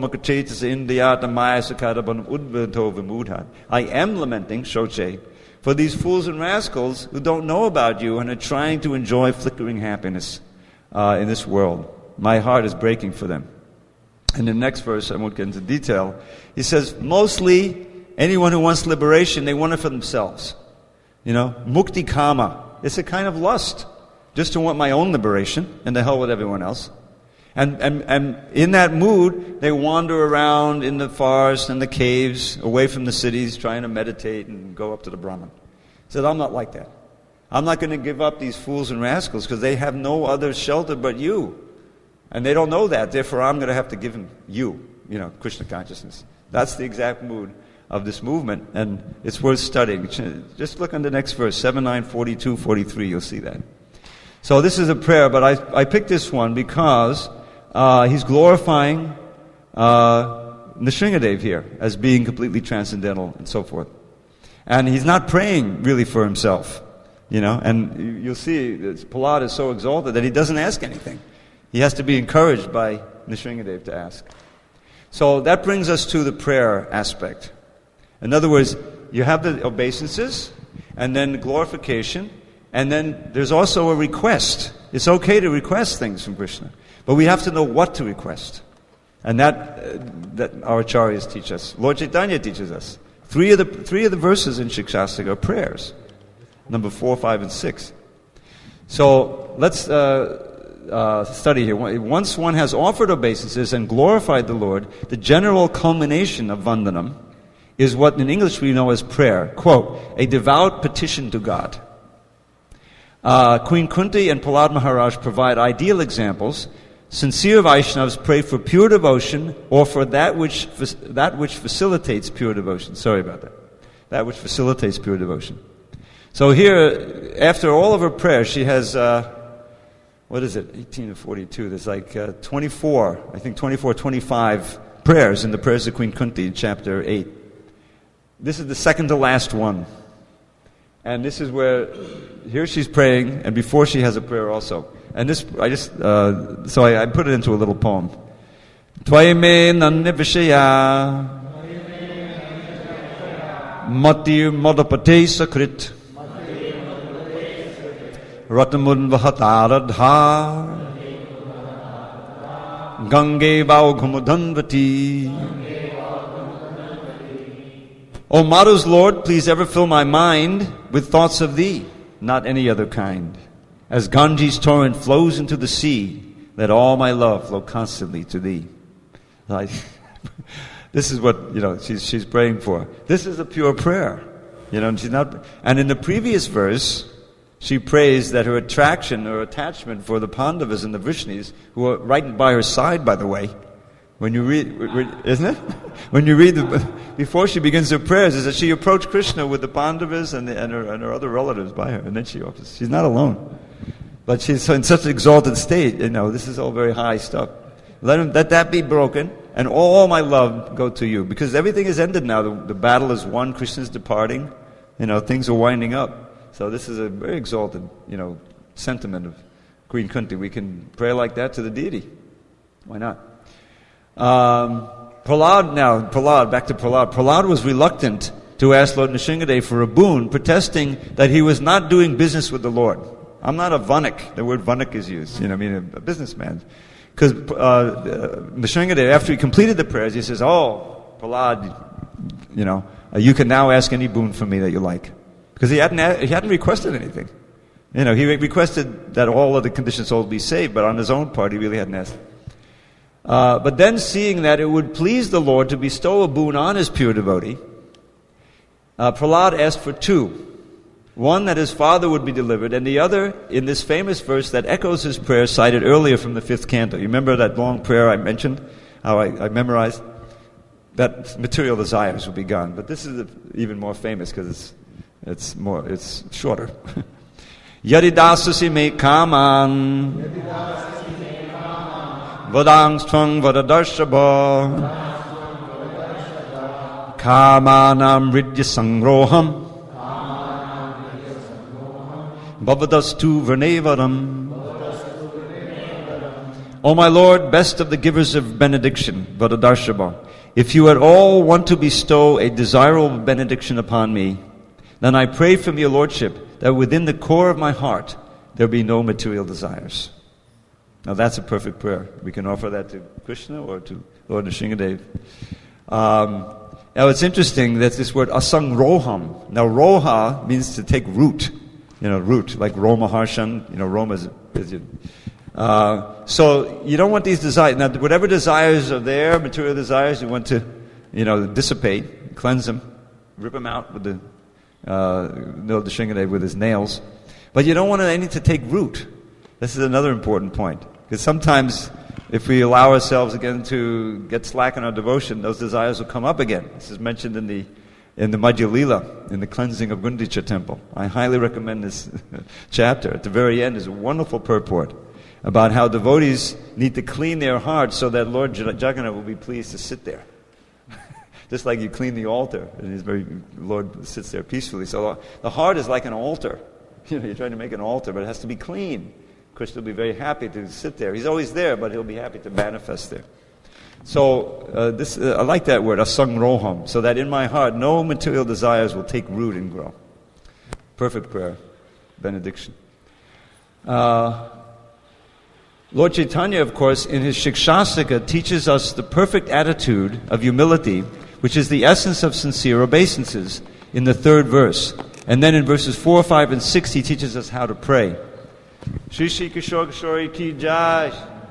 Shoche, for these fools and rascals who don't know about you and are trying to enjoy flickering happiness in this world. My heart is breaking for them. And in the next verse, I won't get into detail, he says, mostly anyone who wants liberation, they want it for themselves. Mukti kama. It's a kind of lust. Just to want my own liberation and to hell with everyone else. And in that mood, they wander around in the forest and the caves, away from the cities, trying to meditate and go up to the Brahman. He said, I'm not like that. I'm not going to give up these fools and rascals because they have no other shelter but you. And they don't know that. Therefore, I'm going to have to give them you, Krishna consciousness. That's the exact mood of this movement. And it's worth studying. Just look on the next verse, 7, 9, 42, 43. You'll see that. So this is a prayer, but I picked this one because he's glorifying Nrsingadev here as being completely transcendental and so forth. And he's not praying really for himself, And you'll see that Prahlad is so exalted that he doesn't ask anything. He has to be encouraged by Nrsingadev to ask. So that brings us to the prayer aspect. In other words, you have the obeisances, and then glorification, and then there's also a request. It's okay to request things from Krishna, but we have to know what to request. And that our acharyas teach us. Lord Chaitanya teaches us. Three of the verses in Shikshastra are prayers. Number 4, 5, and 6. So let's study here. Once one has offered obeisances and glorified the Lord, the general culmination of vandanam is what in English we know as prayer. Quote, a devout petition to God. Queen Kunti and Prahlad Maharaj provide ideal examples. Sincere Vaishnavas pray for pure devotion or for that which facilitates pure devotion. Sorry about that. That which facilitates pure devotion. So here, after all of her prayers, she has, 18 to 42? There's like 24, 25 prayers in the prayers of Queen Kunti in chapter 8. This is the second to last one. And this is where, here she's praying, and before she has a prayer also. And this, I put it into a little poem. Tvaime nanne vishaya matir modapate sakrit ratamun vahataradha gange vaugumudanvati. O Madhu's Lord, please ever fill my mind with thoughts of Thee, not any other kind. As Ganges torrent flows into the sea, let all my love flow constantly to Thee. This is what she's praying for. This is a pure prayer, she's not. And in the previous verse, she prays that her attraction or attachment for the Pandavas and the Vrishnis, who are right by her side, by the way. When you read, isn't it? When you read before she begins her prayers, is that she approached Krishna with the Pandavas and her other relatives by her, and then she's not alone, but she's in such an exalted state. This is all very high stuff. Let that be broken, and all my love go to you, because everything is ended now. The battle is won. Krishna is departing. Things are winding up. So this is a very exalted, sentiment of Queen Kunti. We can pray like that to the deity. Why not? Prahlad, back to Prahlad. Prahlad was reluctant to ask Lord Nrsingadev for a boon, protesting that he was not doing business with the Lord. I'm not a vanik. The word vanik is used, a businessman. Because Nrsingadev, after he completed the prayers, he says, Prahlad, you can now ask any boon from me that you like. Because he hadn't requested anything. He requested that all of the conditioned souls be saved, but on his own part, he really hadn't asked. But then, seeing that it would please the Lord to bestow a boon on his pure devotee, Prahlad asked for two. One, that his father would be delivered, and the other, in this famous verse that echoes his prayer cited earlier from the 5th canto. You remember that long prayer I mentioned, how I memorized? That material desires will be gone. But this is even more famous because it's shorter. Yadidasasi me kaman vadang strang vadadarshaba kamanam ridya sangroham bhavadastu vernevaram. O my Lord, best of the givers of benediction, vadadarshaba, if you at all want to bestow a desirable benediction upon me, then I pray from your Lordship that within the core of my heart there be no material desires. Now that's a perfect prayer. We can offer that to Krishna or to Lord Nrsingadev. Now it's interesting that this word asang roham. Now roha means to take root. Root, like Roma Harshan. Roma is so you don't want these desires. Now whatever desires are there, material desires, you want to, dissipate, cleanse them, rip them out with the Nrsingadev with his nails. But you don't want any to take root. This is another important point. Because sometimes if we allow ourselves again to get slack in our devotion, those desires will come up again. This is mentioned in the Madhya Lila, in the cleansing of Gundicha temple. I highly recommend this chapter. At the very end is a wonderful purport about how devotees need to clean their hearts so that Lord Jagannath will be pleased to sit there. Just like you clean the altar, and the Lord sits there peacefully. So the heart is like an altar. You're trying to make an altar, but it has to be clean. Krishna will be very happy to sit there. He's always there, but he'll be happy to manifest there. So I like that word, asang roham, so that in my heart no material desires will take root and grow. Perfect prayer, benediction. Lord Chaitanya, of course, in his Shikshastika teaches us the perfect attitude of humility, which is the essence of sincere obeisances, in the 3rd verse. And then in verses 4, 5, and 6, he teaches us how to pray. Shri Shri Kishore Kishori Ki Jai.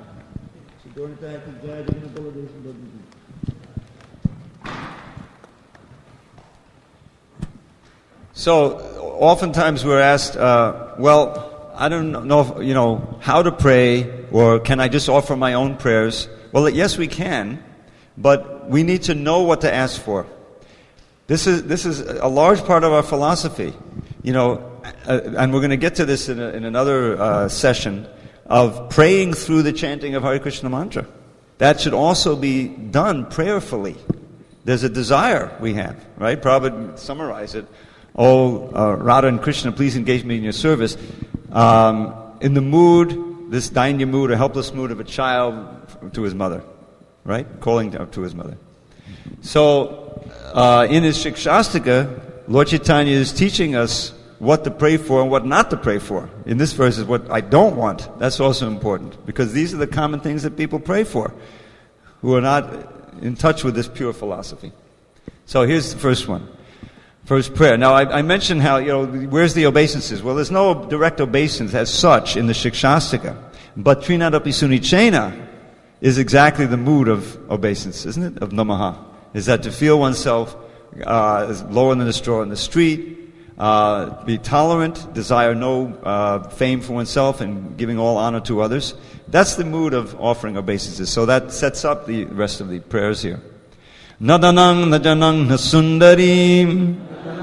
So, oftentimes we're asked, I don't know, how to pray, or can I just offer my own prayers? Well, yes, we can, but we need to know what to ask for. This is a large part of our philosophy, and we're going to get to this in another session of praying through the chanting of Hare Krishna mantra. That should also be done prayerfully. There's a desire we have, right? Prabhupada summarized it. Radha and Krishna, please engage me in your service. In the mood, this dainya mood, a helpless mood of a child to his mother, right? Calling to his mother. So, in his Shikshastika, Lord Chaitanya is teaching us what to pray for and what not to pray for. In this verse is what I don't want. That's also important, because these are the common things that people pray for who are not in touch with this pure philosophy. So here's the first one. First prayer. Now, I mentioned how, where's the obeisances? Well, there's no direct obeisance as such in the Shikshastika. But Trinadapi Sunichena is exactly the mood of obeisance, isn't it? Of Namaha. Is that to feel oneself as lower than the straw in the street, be tolerant, desire no fame for oneself, and giving all honor to others. That's the mood of offering obeisances. So that sets up the rest of the prayers here. Nadanang najanang nasundarim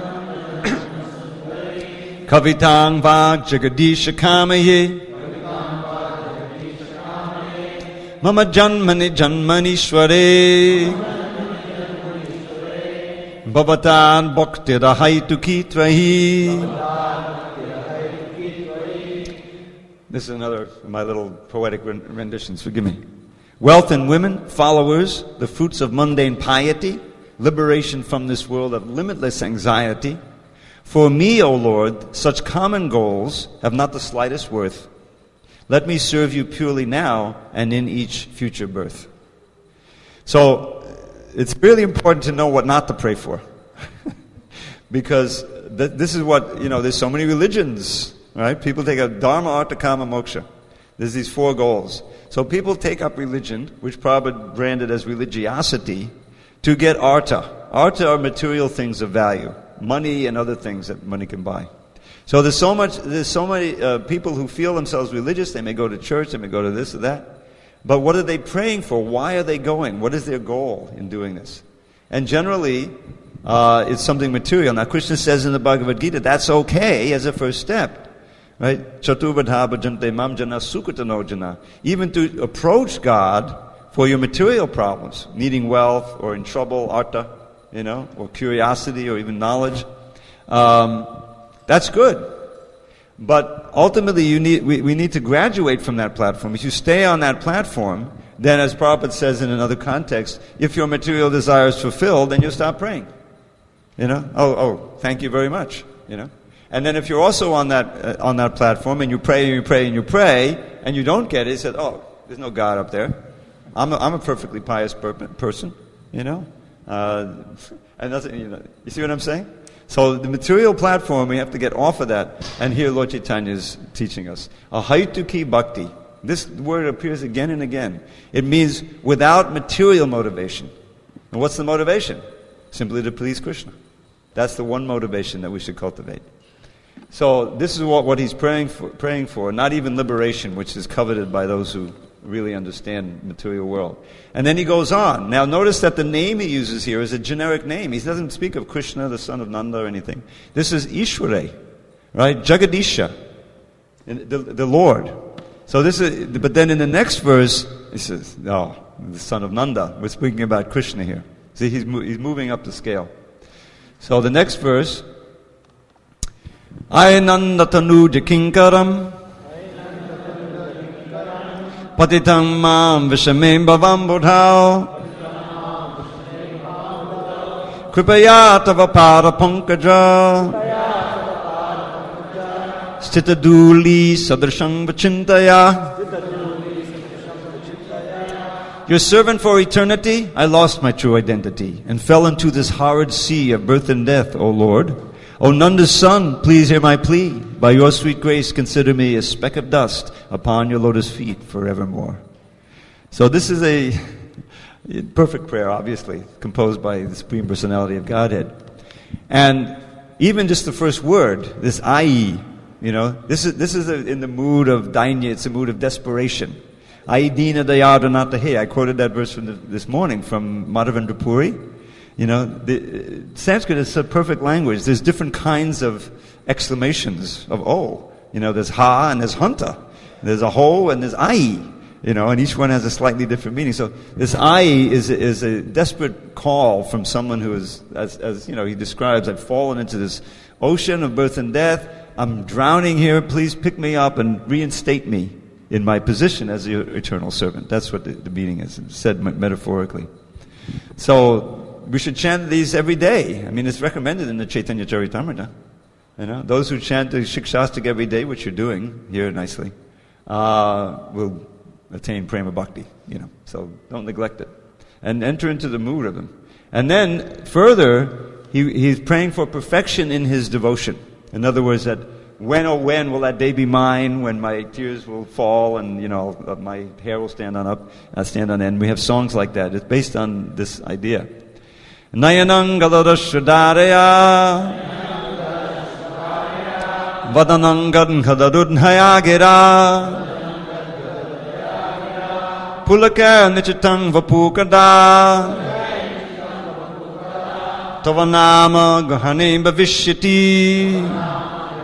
Kavitang vag jagadisha kamaye Mama janmani janmanishware Bhavatan bhakti rahaitu kitvahi. This is another of my little poetic renditions, forgive me. Wealth and women, followers, the fruits of mundane piety, liberation from this world of limitless anxiety. For me, O Lord, such common goals have not the slightest worth. Let me serve you purely now and in each future birth. So, it's really important to know what not to pray for. Because this is what, there's so many religions right? People take up dharma, artha, kama, moksha. There's these 4 goals. So people take up religion, which Prabhupada branded as religiosity, to get artha. Artha are material things of value, money and other things that money can buy. So there's so many people who feel themselves religious. They may go to church, they may go to this or that. But what are they praying for? Why are they going? What is their goal in doing this? And generally, it's something material. Now, Krishna says in the Bhagavad Gita, that's okay as a first step. Right? Chaturvadha bhajante mam jana sukatano jana. Even to approach God for your material problems, needing wealth or in trouble, artha, or curiosity or even knowledge. That's good. But ultimately, we need to graduate from that platform. If you stay on that platform, then as Prabhupada says in another context, if your material desire is fulfilled, then you'll stop praying. Thank you very much. And then if you're also on that platform and you pray and you pray and you pray and you don't get it, you say, there's no God up there. I'm a perfectly pious person, and nothing. You see what I'm saying? So the material platform, we have to get off of that. And here Lord Chaitanya is teaching us. Ahaituki bhakti. This word appears again and again. It means without material motivation. And what's the motivation? Simply to please Krishna. That's the one motivation that we should cultivate. So this is what he's praying for, not even liberation, which is coveted by those who really understand the material world. And then he goes on. Now notice that the name he uses here is a generic name. He doesn't speak of Krishna, the son of Nanda, or anything. This is Ishvare, right? Jagadisha, the Lord. So but then in the next verse, he says, the son of Nanda. We're speaking about Krishna here. See, he's moving up the scale. So the next verse, Ainandatanuja kinkaram Patitam mam vishamem bhavam budhao Kripaya tava pada pankaja Stitaduli sadrasham vachintaya. Your servant for eternity, I lost my true identity and fell into this horrid sea of birth and death, O Lord. O Nanda's son, please hear my plea. By your sweet grace, consider me a speck of dust upon your lotus feet forevermore. So this is a perfect prayer, obviously, composed by the Supreme Personality of Godhead. And even just the first word, this ai, this is in the mood of dainya, it's a mood of desperation. Ai dina dayadanatahe. I quoted that verse from this morning from Madhavendra Puri. The Sanskrit is a perfect language. There's different kinds of exclamations of oh. There's ha and there's hanta. There's a ho and there's ai. And each one has a slightly different meaning. So this ai is a desperate call from someone who is, as he describes, I've fallen into this ocean of birth and death. I'm drowning here. Please pick me up and reinstate me in my position as your eternal servant. That's what the meaning is, said metaphorically. So we should chant these every day. I mean, it's recommended in the Chaitanya Charitamrita. Those who chant the Shikshastak every day, which you're doing here nicely, will attain prema bhakti. So don't neglect it, and enter into the mood of them. And then further, he's praying for perfection in his devotion. In other words, that when will that day be mine? When my tears will fall, and my hair will stand on end. We have songs like that. It's based on this idea. Nayanang galadashradharaya Vadanang gadnkadadudhayagira Pulaka nichitang vapukada Tavanama gahane bhavishyati.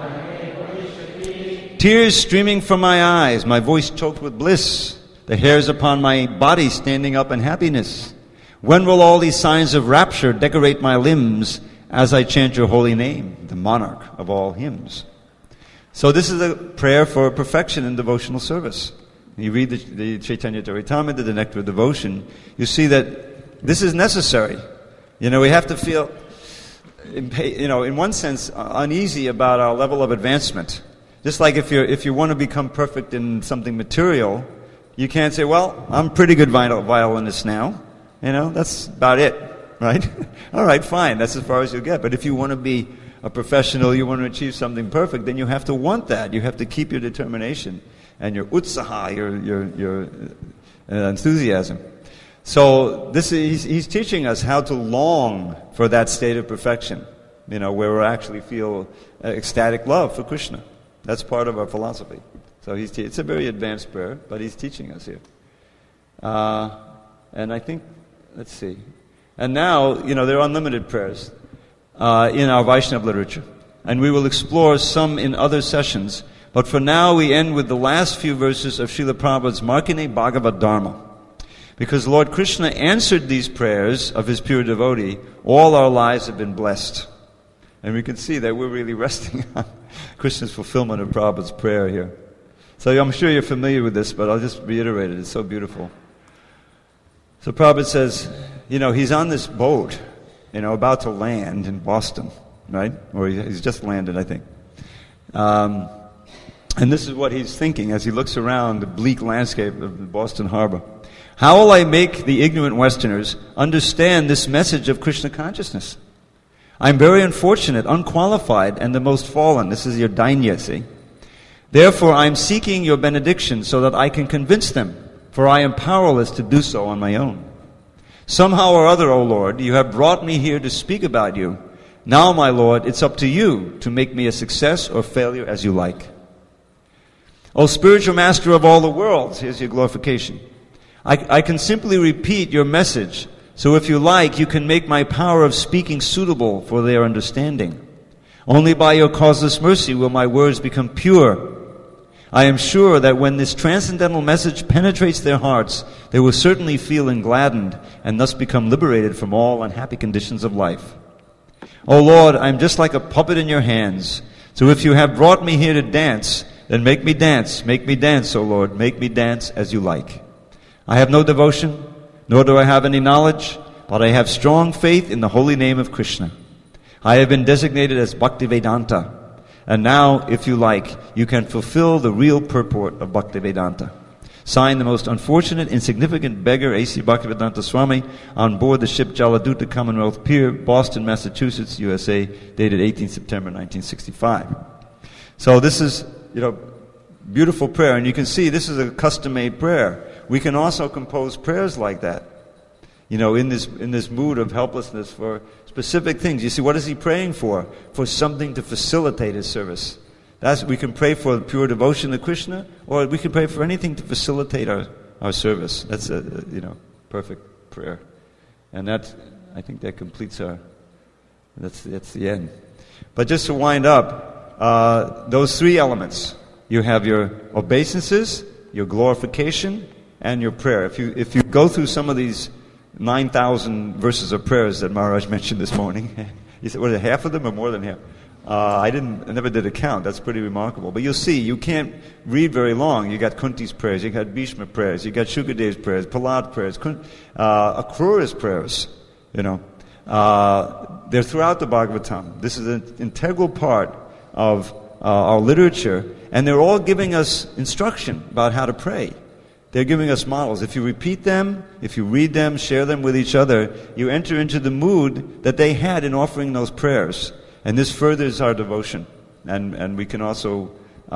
Tears streaming from my eyes, my voice choked with bliss, the hairs upon my body standing up in happiness. When will all these signs of rapture decorate my limbs as I chant your holy name, the monarch of all hymns? So this is a prayer for perfection in devotional service. You read the Chaitanya Charitamrita, the Nectar of Devotion, you see that this is necessary. We have to feel, in one sense, uneasy about our level of advancement. Just like if you want to become perfect in something material, you can't say, well, I'm a pretty good violinist now. That's about it, right? All right, fine. That's as far as you'll get. But if you want to be a professional, you want to achieve something perfect, then you have to want that. You have to keep your determination and your utsaha, your enthusiasm. So he's teaching us how to long for that state of perfection, where we actually feel ecstatic love for Krishna. That's part of our philosophy. So it's a very advanced prayer, but he's teaching us here. And I think, let's see. And now, there are unlimited prayers in our Vaishnava literature. And we will explore some in other sessions. But for now, we end with the last few verses of Srila Prabhupada's Markandeya Bhagavad Dharma. Because Lord Krishna answered these prayers of his pure devotee, all our lives have been blessed. And we can see that we're really resting on Krishna's fulfillment of Prabhupada's prayer here. So I'm sure you're familiar with this, but I'll just reiterate it. It's so beautiful. So Prabhupada says, he's on this boat, about to land in Boston, right? Or he's just landed, I think. And this is what he's thinking as he looks around the bleak landscape of the Boston Harbor. How will I make the ignorant Westerners understand this message of Krishna consciousness? I'm very unfortunate, unqualified, and the most fallen. This is your dainya, see? Therefore, I'm seeking your benediction so that I can convince them, for I am powerless to do so on my own. Somehow or other, O Lord, you have brought me here to speak about you. Now, my Lord, it's up to you to make me a success or failure as you like. O spiritual master of all the worlds, here's your glorification. I can simply repeat your message, so if you like, you can make my power of speaking suitable for their understanding. Only by your causeless mercy will my words become pure. I am sure that when this transcendental message penetrates their hearts, they will certainly feel gladdened and thus become liberated from all unhappy conditions of life. O Lord, I am just like a puppet in your hands. So if you have brought me here to dance, then make me dance, O Lord, make me dance as you like. I have no devotion, nor do I have any knowledge, but I have strong faith in the holy name of Krishna. I have been designated as Bhaktivedanta, and now, if you like, you can fulfill the real purport of Bhaktivedanta. Signed, the most unfortunate, insignificant beggar, A.C. Bhaktivedanta Swami, on board the ship Jaladuta Commonwealth Pier, Boston, Massachusetts, USA, dated 18 September 1965. So this is, beautiful prayer, and you can see this is a custom-made prayer. We can also compose prayers like that, in this mood of helplessness for specific things. You see, what is he praying for? For something to facilitate his service. We can pray for pure devotion to Krishna, or we can pray for anything to facilitate our service. That's a perfect prayer, and I think that completes that's the end. But just to wind up, those three elements: you have your obeisances, your glorification, and your prayer. If you go through some of these 9,000 verses of prayers that Maharaj mentioned this morning, you said, was it half of them or more than half? I never did a count. That's pretty remarkable. But you'll see, you can't read very long. You got Kunti's prayers, you got Bhishma prayers, you got Shukadev's prayers, Prahlad prayers, Akrura's prayers. They're throughout the Bhagavatam. This is an integral part of our literature, and they're all giving us instruction about how to pray. They're giving us models. If you repeat them, if you read them, share them with each other, you enter into the mood that they had in offering those prayers. And this furthers our devotion. And we can also,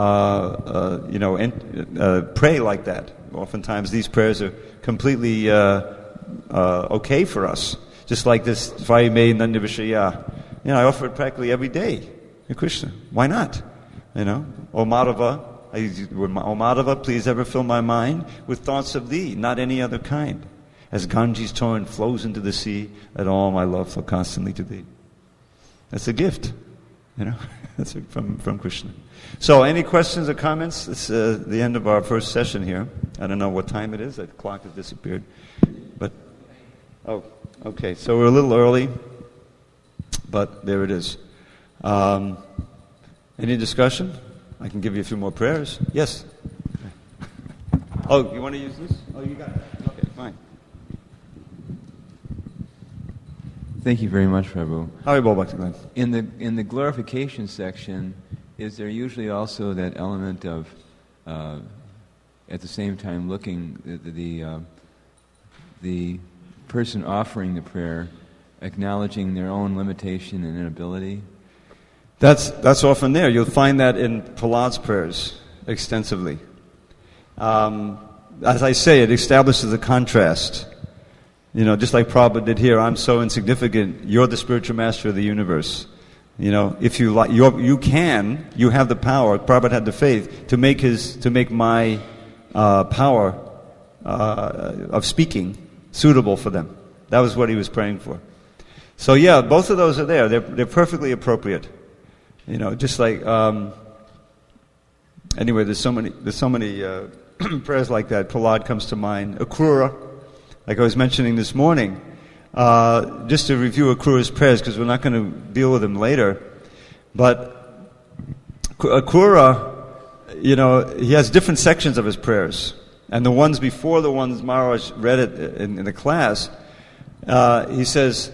pray like that. Oftentimes these prayers are completely okay for us. Just like this, Vaime Nanda Vishaya. I offer it practically every day to Krishna. Why not? O Madhava, O Madhava, please ever fill my mind with thoughts of thee, not any other kind. As Ganges torrent flows into the sea, let all my love flow constantly to thee. That's a gift, That's from Krishna. So, any questions or comments? It's the end of our first session here. I don't know what time it is. The clock has disappeared. But, okay. So we're a little early, but there it is. Any discussion? I can give you a few more prayers. Yes. Oh, you want to use this? Oh, you got it. Okay, fine. Thank you very much, Prabhu. Haribol Bhakti Glenn. In the glorification section, is there usually also that element of, at the same time, looking the person offering the prayer, acknowledging their own limitation and inability? That's often there. You'll find that in Prahlad's prayers extensively. As I say, it establishes a contrast. Just like Prabhupada did here, I'm so insignificant, you're the spiritual master of the universe. If you like, you have the power, Prabhupada had the faith, to make my power of speaking suitable for them. That was what he was praying for. So yeah, both of those are there. They're perfectly appropriate. Just like, anyway, there's so many prayers like that. Prahlad comes to mind. Akrura, like I was mentioning this morning, just to review Akrura's prayers, because we're not going to deal with them later. But Akrura, he has different sections of his prayers. And the ones before the ones Maharaj read it in the class, he says,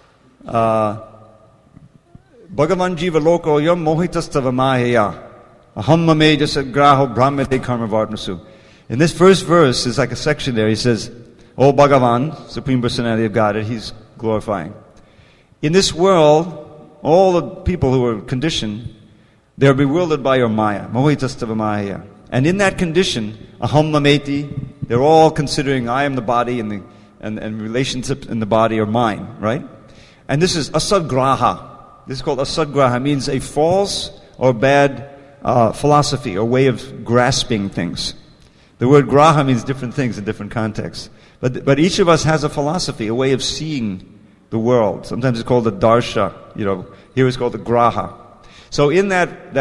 Bhagavan jiva loko yam mohitastava mahaya aham mame jasagraho brahmate karmavartmasu. In this first verse, there's like a section there. He says, O Bhagavan, Supreme Personality of Godhead, he's glorifying. In this world, all the people who are conditioned, they're bewildered by your maya, mohitastava mahaya. And in that condition, aham mameti, they're all considering I am the body and relationships in the body are mine, right? And this is asadgraha. This is called asadgraha, means a false or bad philosophy or way of grasping things. The word graha means different things in different contexts. But each of us has a philosophy, a way of seeing the world. Sometimes it's called the darsha. Here it's called the graha. So in that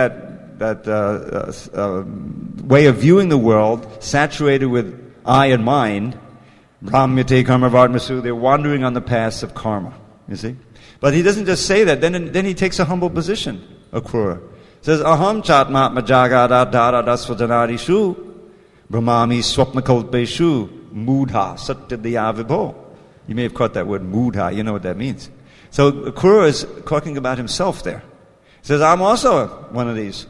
way of viewing the world, saturated with I and mine, brahmyate karma vartmasu, they're wandering on the paths of karma. You see? But he doesn't just say that. Then he takes a humble position, Akrura. Says, Aham chatmatma jagada dara dasvajanadishu brahmami swapnakalpeshu mudha satyadhyavibho. You may have caught that word mudha. You know what that means. So Akrura is talking about himself there. He says, I'm also one of these.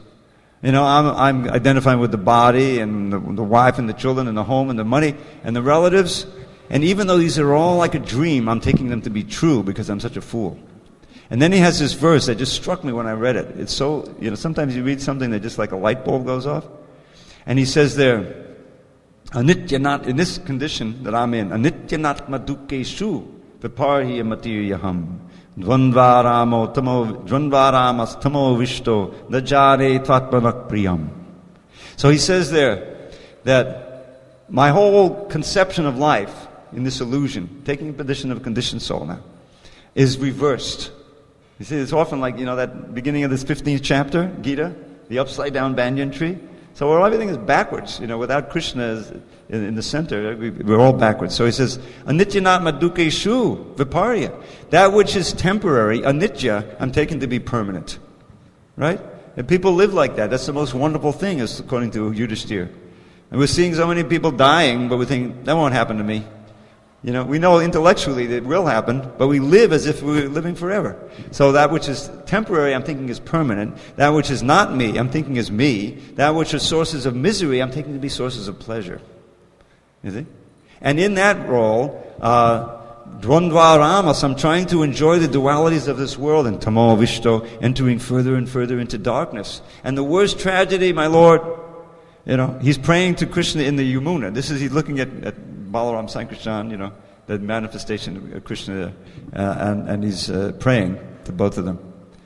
I'm identifying with the body and the wife and the children and the home and the money and the relatives. And even though these are all like a dream, I'm taking them to be true because I'm such a fool. And then he has this verse that just struck me when I read it. It's so, sometimes you read something that just like a light bulb goes off. And he says there, Anityanat, in this condition that I'm in, Anityanatma dukkeshu viparhiya matiyaham dvandvaramo dvandvaramas tamo vishto najare tatmanak priyam. So he says there that my whole conception of life in this illusion, taking a position of a conditioned soul now, is reversed. You see, it's often like, that beginning of this 15th chapter, Gita, the upside down banyan tree. So everything is backwards, without Krishna in the center, we're all backwards. So he says, Anityanatma dukkeshu viparya. That which is temporary, anitya, I'm taking to be permanent. Right? And people live like that. That's the most wonderful thing, according to Yudhishthira. And we're seeing so many people dying, but we think, that won't happen to me. We know intellectually that it will happen, but we live as if we were living forever. So that which is temporary, I'm thinking is permanent. That which is not me, I'm thinking is me. That which is sources of misery, I'm taking to be sources of pleasure. You see? And in that role, Dvandva Ramas, I'm trying to enjoy the dualities of this world, and Tamo Vishto, entering further and further into darkness. And the worst tragedy, my Lord, he's praying to Krishna in the Yamuna. He's looking at Balaram Sankirtan, the manifestation of Krishna, and he's praying to both of them.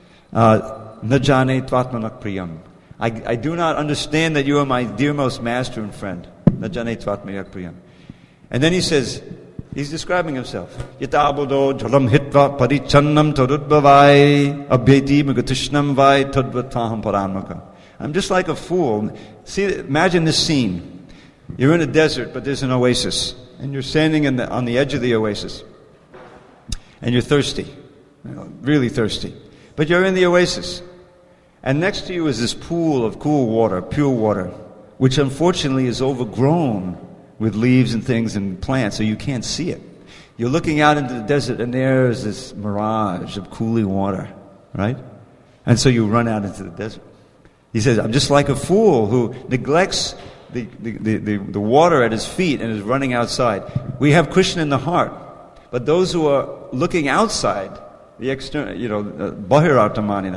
Najane tvatmanak priyam. I do not understand that you are my dearmost master and friend. Najane tvatmanak priyam. And then he says, he's describing himself. Yatabudo jalam hitva parichannam tadudbhavai abhyati magatishnam vai tadvataham paramaka. I'm just like a fool. See, imagine this scene. You're in a desert, but there's an oasis. And you're standing on the edge of the oasis. And you're thirsty. Really thirsty. But you're in the oasis. And next to you is this pool of cool water, pure water, which unfortunately is overgrown with leaves and things and plants, so you can't see it. You're looking out into the desert, and there's this mirage of cooling water, right? And so you run out into the desert. He says, I'm just like a fool who neglects the water at his feet and is running outside. We have Krishna in the heart, but those who are looking outside, the external, bahirartamanina,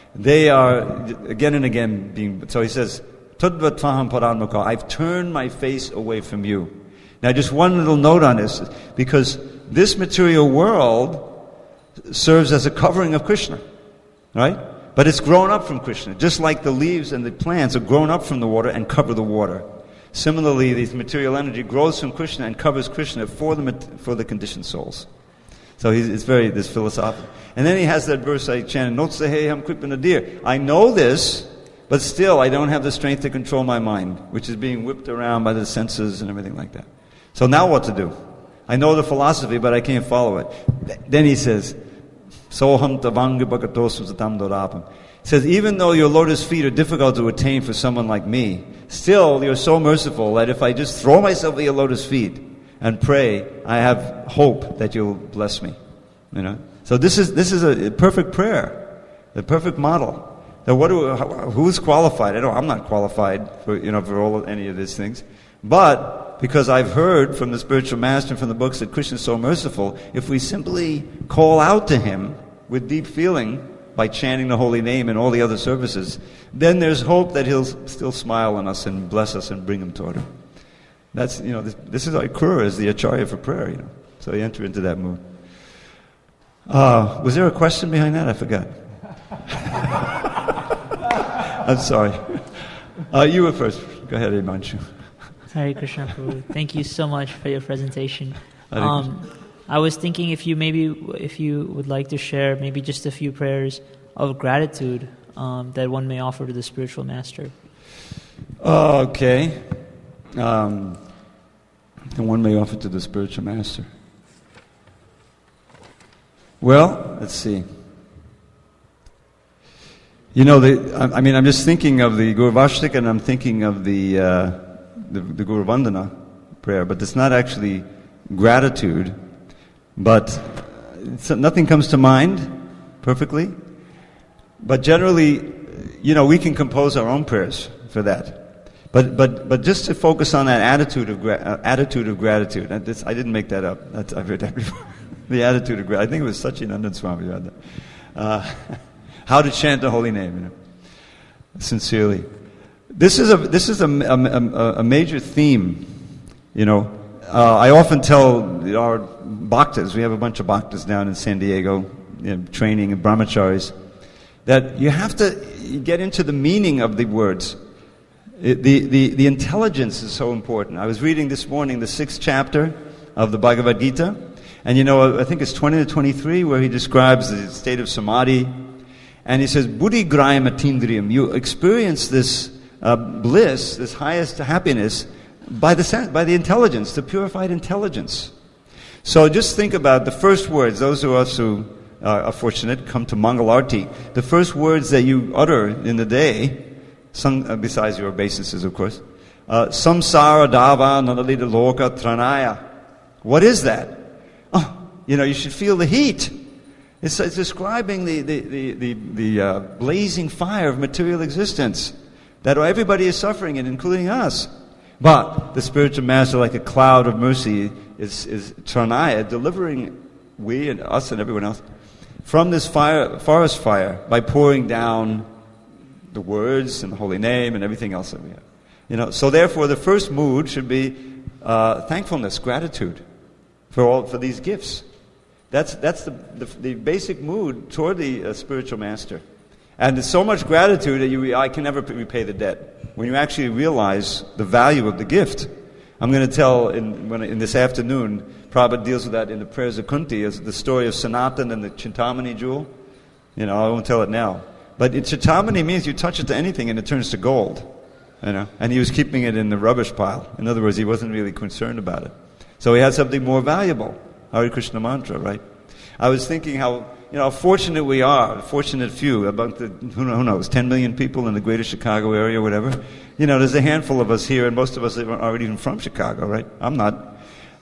they are again and again being. So he says, "Tudvat tvaham paranmukha." I've turned my face away from you. Now, just one little note on this, because this material world serves as a covering of Krishna, right? But it's grown up from Krishna, just like the leaves and the plants are grown up from the water and cover the water. Similarly, this material energy grows from Krishna and covers Krishna for the conditioned souls. So it's very this philosophical. And then he has that verse I chanted, "Notsaheham kripanadir." I know this, but still I don't have the strength to control my mind, which is being whipped around by the senses and everything like that. So now what to do? I know the philosophy, but I can't follow it. Then he says, "Soham tavangi bhagatosu satam dorapam." He says, even though your lotus feet are difficult to attain for someone like me, still you're so merciful that if I just throw myself at your lotus feet and pray, I have hope that you'll bless me. You know. So this is a perfect prayer, the perfect model. Now, who's qualified? I know I'm not qualified for any of these things, but because I've heard from the spiritual master and from the books that Krishna is so merciful, if we simply call out to him with deep feeling by chanting the holy name and all the other services, then there's hope that he'll still smile on us and bless us and bring him toward him. That's this is like Krura is the acharya for prayer. So you enter into that mood. Was there a question behind that? I forgot. I'm sorry. You were first. Go ahead, Himanshu. Hare Krishna Prabhu. Thank you so much for your presentation. I was thinking if you would like to share maybe just a few prayers of gratitude that one may offer to the spiritual master. Okay. And one may offer to the spiritual master. Well, let's see. I'm just thinking of the Guru Vashtika and I'm thinking of the Guru Vandana prayer, but it's not actually gratitude, but nothing comes to mind perfectly. But generally, we can compose our own prayers for that. But just to focus on that attitude of gratitude. I didn't make that up. I've heard that before. The attitude of gratitude. I think it was Sachinandan Swami who had that. How to chant the holy name, sincerely. This is a major theme. I often tell our bhaktas. We have a bunch of bhaktas down in San Diego, training in brahmacharis, that you have to get into the meaning of the words. The intelligence is so important. I was reading this morning the 6th chapter of the Bhagavad Gita, and I think it's 20 to 23 where he describes the state of samadhi, and he says, "Buddhi grayam atindriyam." You experience this bliss, this highest happiness, by the intelligence, the purified intelligence. So just think about the first words. Those of us who are fortunate come to Mangalarti. The first words that you utter in the day, besides your obeisances, of course, samsara dava nanalita loka tranaya. What is that? You should feel the heat. It's describing the blazing fire of material existence that everybody is suffering in, including us. But the spiritual master, like a cloud of mercy, is tranaya, delivering we and us and everyone else from this forest fire by pouring down the words and the holy name and everything else that we have. So therefore, the first mood should be thankfulness, gratitude for these gifts. That's the basic mood toward the spiritual master. And there's so much gratitude that I can never repay the debt. When you actually realize the value of the gift. I'm going to tell in this afternoon, Prabhupada deals with that in the prayers of Kunti, as the story of Sanatan and the Chintamani jewel. I won't tell it now. But Chintamani means you touch it to anything and it turns to gold. And he was keeping it in the rubbish pile. In other words, he wasn't really concerned about it. So he had something more valuable. Hare Krishna mantra, right? I was thinking how fortunate we are, fortunate few, about who knows, 10 million people in the greater Chicago area, whatever. There's a handful of us here, and most of us aren't even from Chicago, right? I'm not.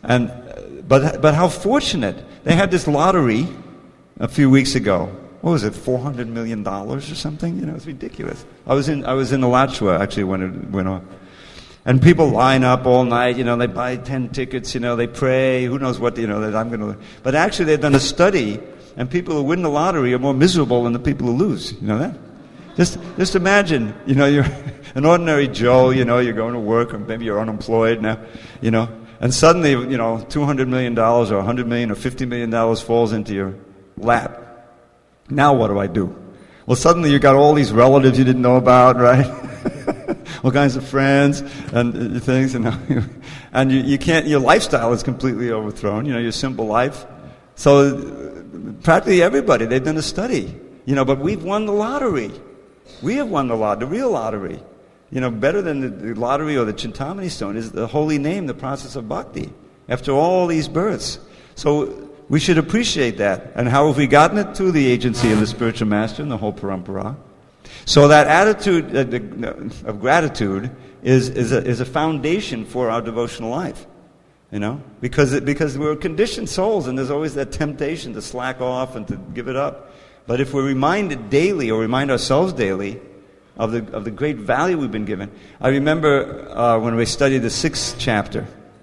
But how fortunate. They had this lottery a few weeks ago. What was it, $400 million or something? It's ridiculous. I was in Alachua, actually, when it went on. And people line up all night, they buy 10 tickets, they pray, who knows what, that I'm going to... But actually they've done a study, and people who win the lottery are more miserable than the people who lose, you know that? Just imagine, you're an ordinary Joe, you're going to work, or maybe you're unemployed now, and suddenly, $200 million or $100 million or $50 million falls into your lap. Now what do I do? Well, suddenly you got all these relatives you didn't know about, right? All kinds of friends and things, and you can't. Your lifestyle is completely overthrown. Your simple life. So practically everybody, they've done a study. But we've won the lottery. We have won the real lottery. Better than the lottery or the Chintamani stone is the holy name, the process of bhakti. After all these births, so we should appreciate that. And how have we gotten it? Through the agency of the spiritual master and the whole parampara. So that attitude of gratitude is a foundation for our devotional life, because we're conditioned souls, and there's always that temptation to slack off and to give it up. But if we're reminded daily, or remind ourselves daily, of the great value we've been given. I remember when we studied the sixth canto,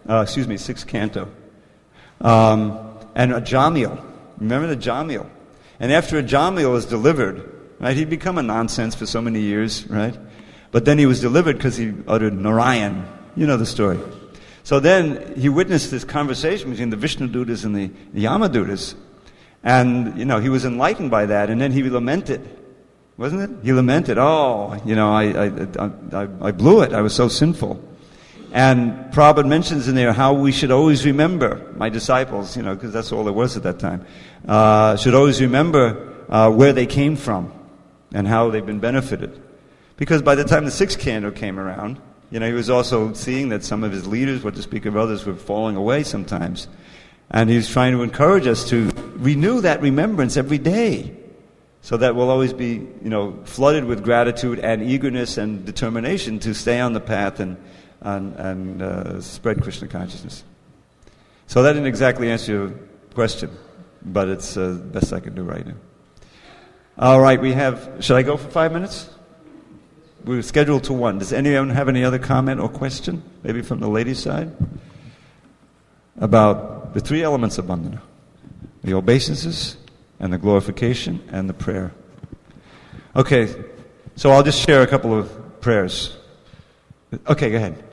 and a Jamil. Remember the Jamil? And after a Jamil was delivered, right, he'd become a nonsense for so many years, right? But then he was delivered because he uttered Narayan. You know the story. So then he witnessed this conversation between the Vishnu Dutas and the Yama Dutas. And, he was enlightened by that. And then he lamented, wasn't it? He lamented, I blew it. I was so sinful. And Prabhupada mentions in there how we should always remember, my disciples, because that's all there was at that time, should always remember where they came from and how they've been benefited. Because by the time the sixth canto came around, he was also seeing that some of his leaders, what to speak of others, were falling away sometimes. And he was trying to encourage us to renew that remembrance every day, so that we'll always be, flooded with gratitude and eagerness and determination to stay on the path and spread Krishna consciousness. So that didn't exactly answer your question, but it's the best I can do right now. All right, should I go for 5 minutes? We're scheduled to 1. Does anyone have any other comment or question? Maybe from the ladies' side? About the 3 elements of bandhana. The obeisances, and the glorification, and the prayer. Okay, so I'll just share a couple of prayers. Okay, go ahead.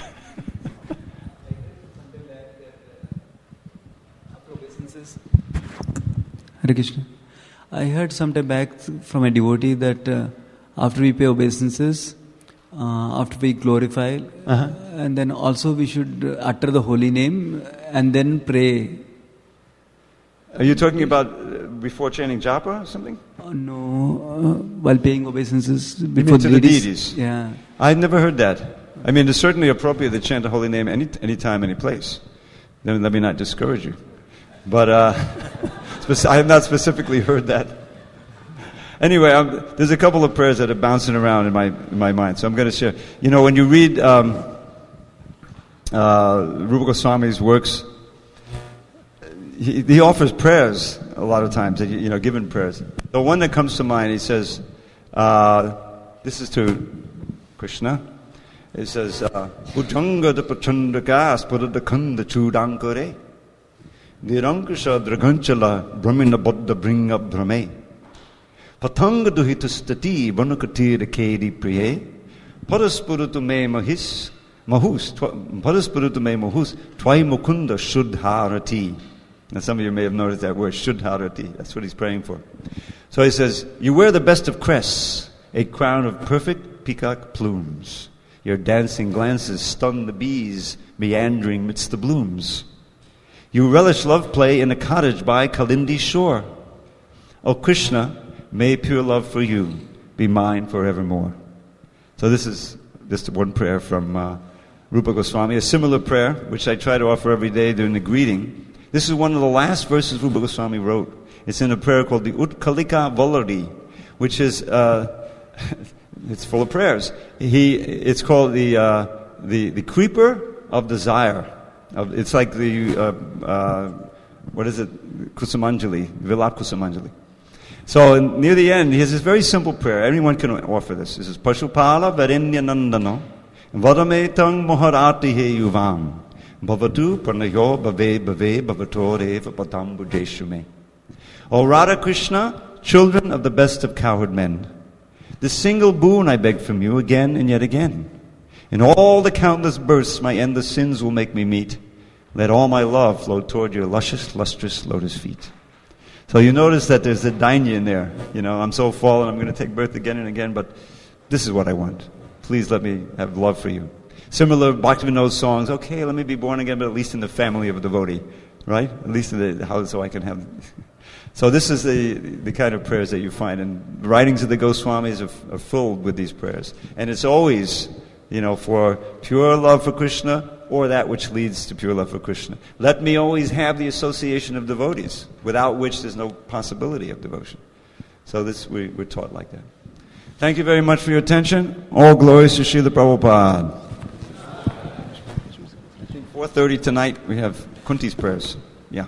Hare Krishna. I heard some time back from a devotee that after we pay obeisances, after we glorify, and then also we should utter the holy name and then pray. Are you talking about before chanting japa or something? No, while paying obeisances before to the deities. Yeah. I've never heard that. I mean, it's certainly appropriate to chant the holy name any time, any place. Then let me not discourage you. But I have not specifically heard that. Anyway, there's a couple of prayers that are bouncing around in my mind, so I'm going to share. When you read Rupa Goswami's works, he offers prayers a lot of times, given prayers. The one that comes to mind, he says, this is to Krishna. It says, Ujanga de Pachandakas Pudadakanda Chudankare Nirankasha Draganchala Brahmina Buddha Bring Up Brahme Patanga Duhitastati Vanukati Kedi Priye Paraspurutu Me Mahus Paraspurutu Me Mahus Twai Mukunda Shuddharati. Now some of you may have noticed that word, Shuddharati. That's what he's praying for. So he says, you wear the best of crests, a crown of perfect peacock plumes. Your dancing glances stun the bees meandering midst the blooms. You relish love play in a cottage by Kalindi's shore. O Krishna, may pure love for you be mine forevermore. So this is just one prayer from Rupa Goswami. A similar prayer, which I try to offer every day during the greeting. This is one of the last verses Rupa Goswami wrote. It's in a prayer called the Utkalika Valari, which is... it's full of prayers. It's called the creeper of desire. It's like the what is it? Kusumanjali, Vilap Kusumanjali. So near the end, he has this very simple prayer. Anyone can offer this. This is Pashupala Varinya Nandano Vadametang Moharati He Yuvam Bhavatu Pranayo Bhave Bhave Bhavatore Vapatam Bujeshume. O Radha Krishna, children of the best of cowherd men, This single boon I beg from you again and yet again. In all the countless births my endless sins will make me meet. Let all my love flow toward your luscious, lustrous lotus feet. So you notice that there's a dainya in there. I'm so fallen, I'm going to take birth again and again, but this is what I want. Please let me have love for you. Similar Bhaktivinoda songs, okay, let me be born again, but at least in the family of a devotee, right? At least in the house so I can have... So this is the kind of prayers that you find. And the writings of the Goswamis are filled with these prayers. And it's always, for pure love for Krishna or that which leads to pure love for Krishna. Let me always have the association of devotees, without which there's no possibility of devotion. So we're taught like that. Thank you very much for your attention. All glories to Srila Prabhupada. 4:30 tonight we have Kunti's prayers. Yeah.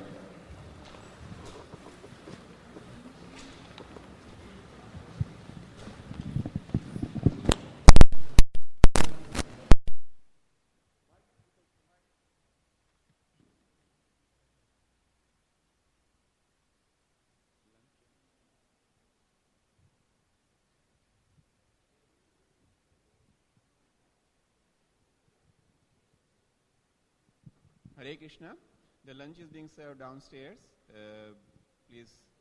Hare Krishna. The lunch is being served downstairs. Please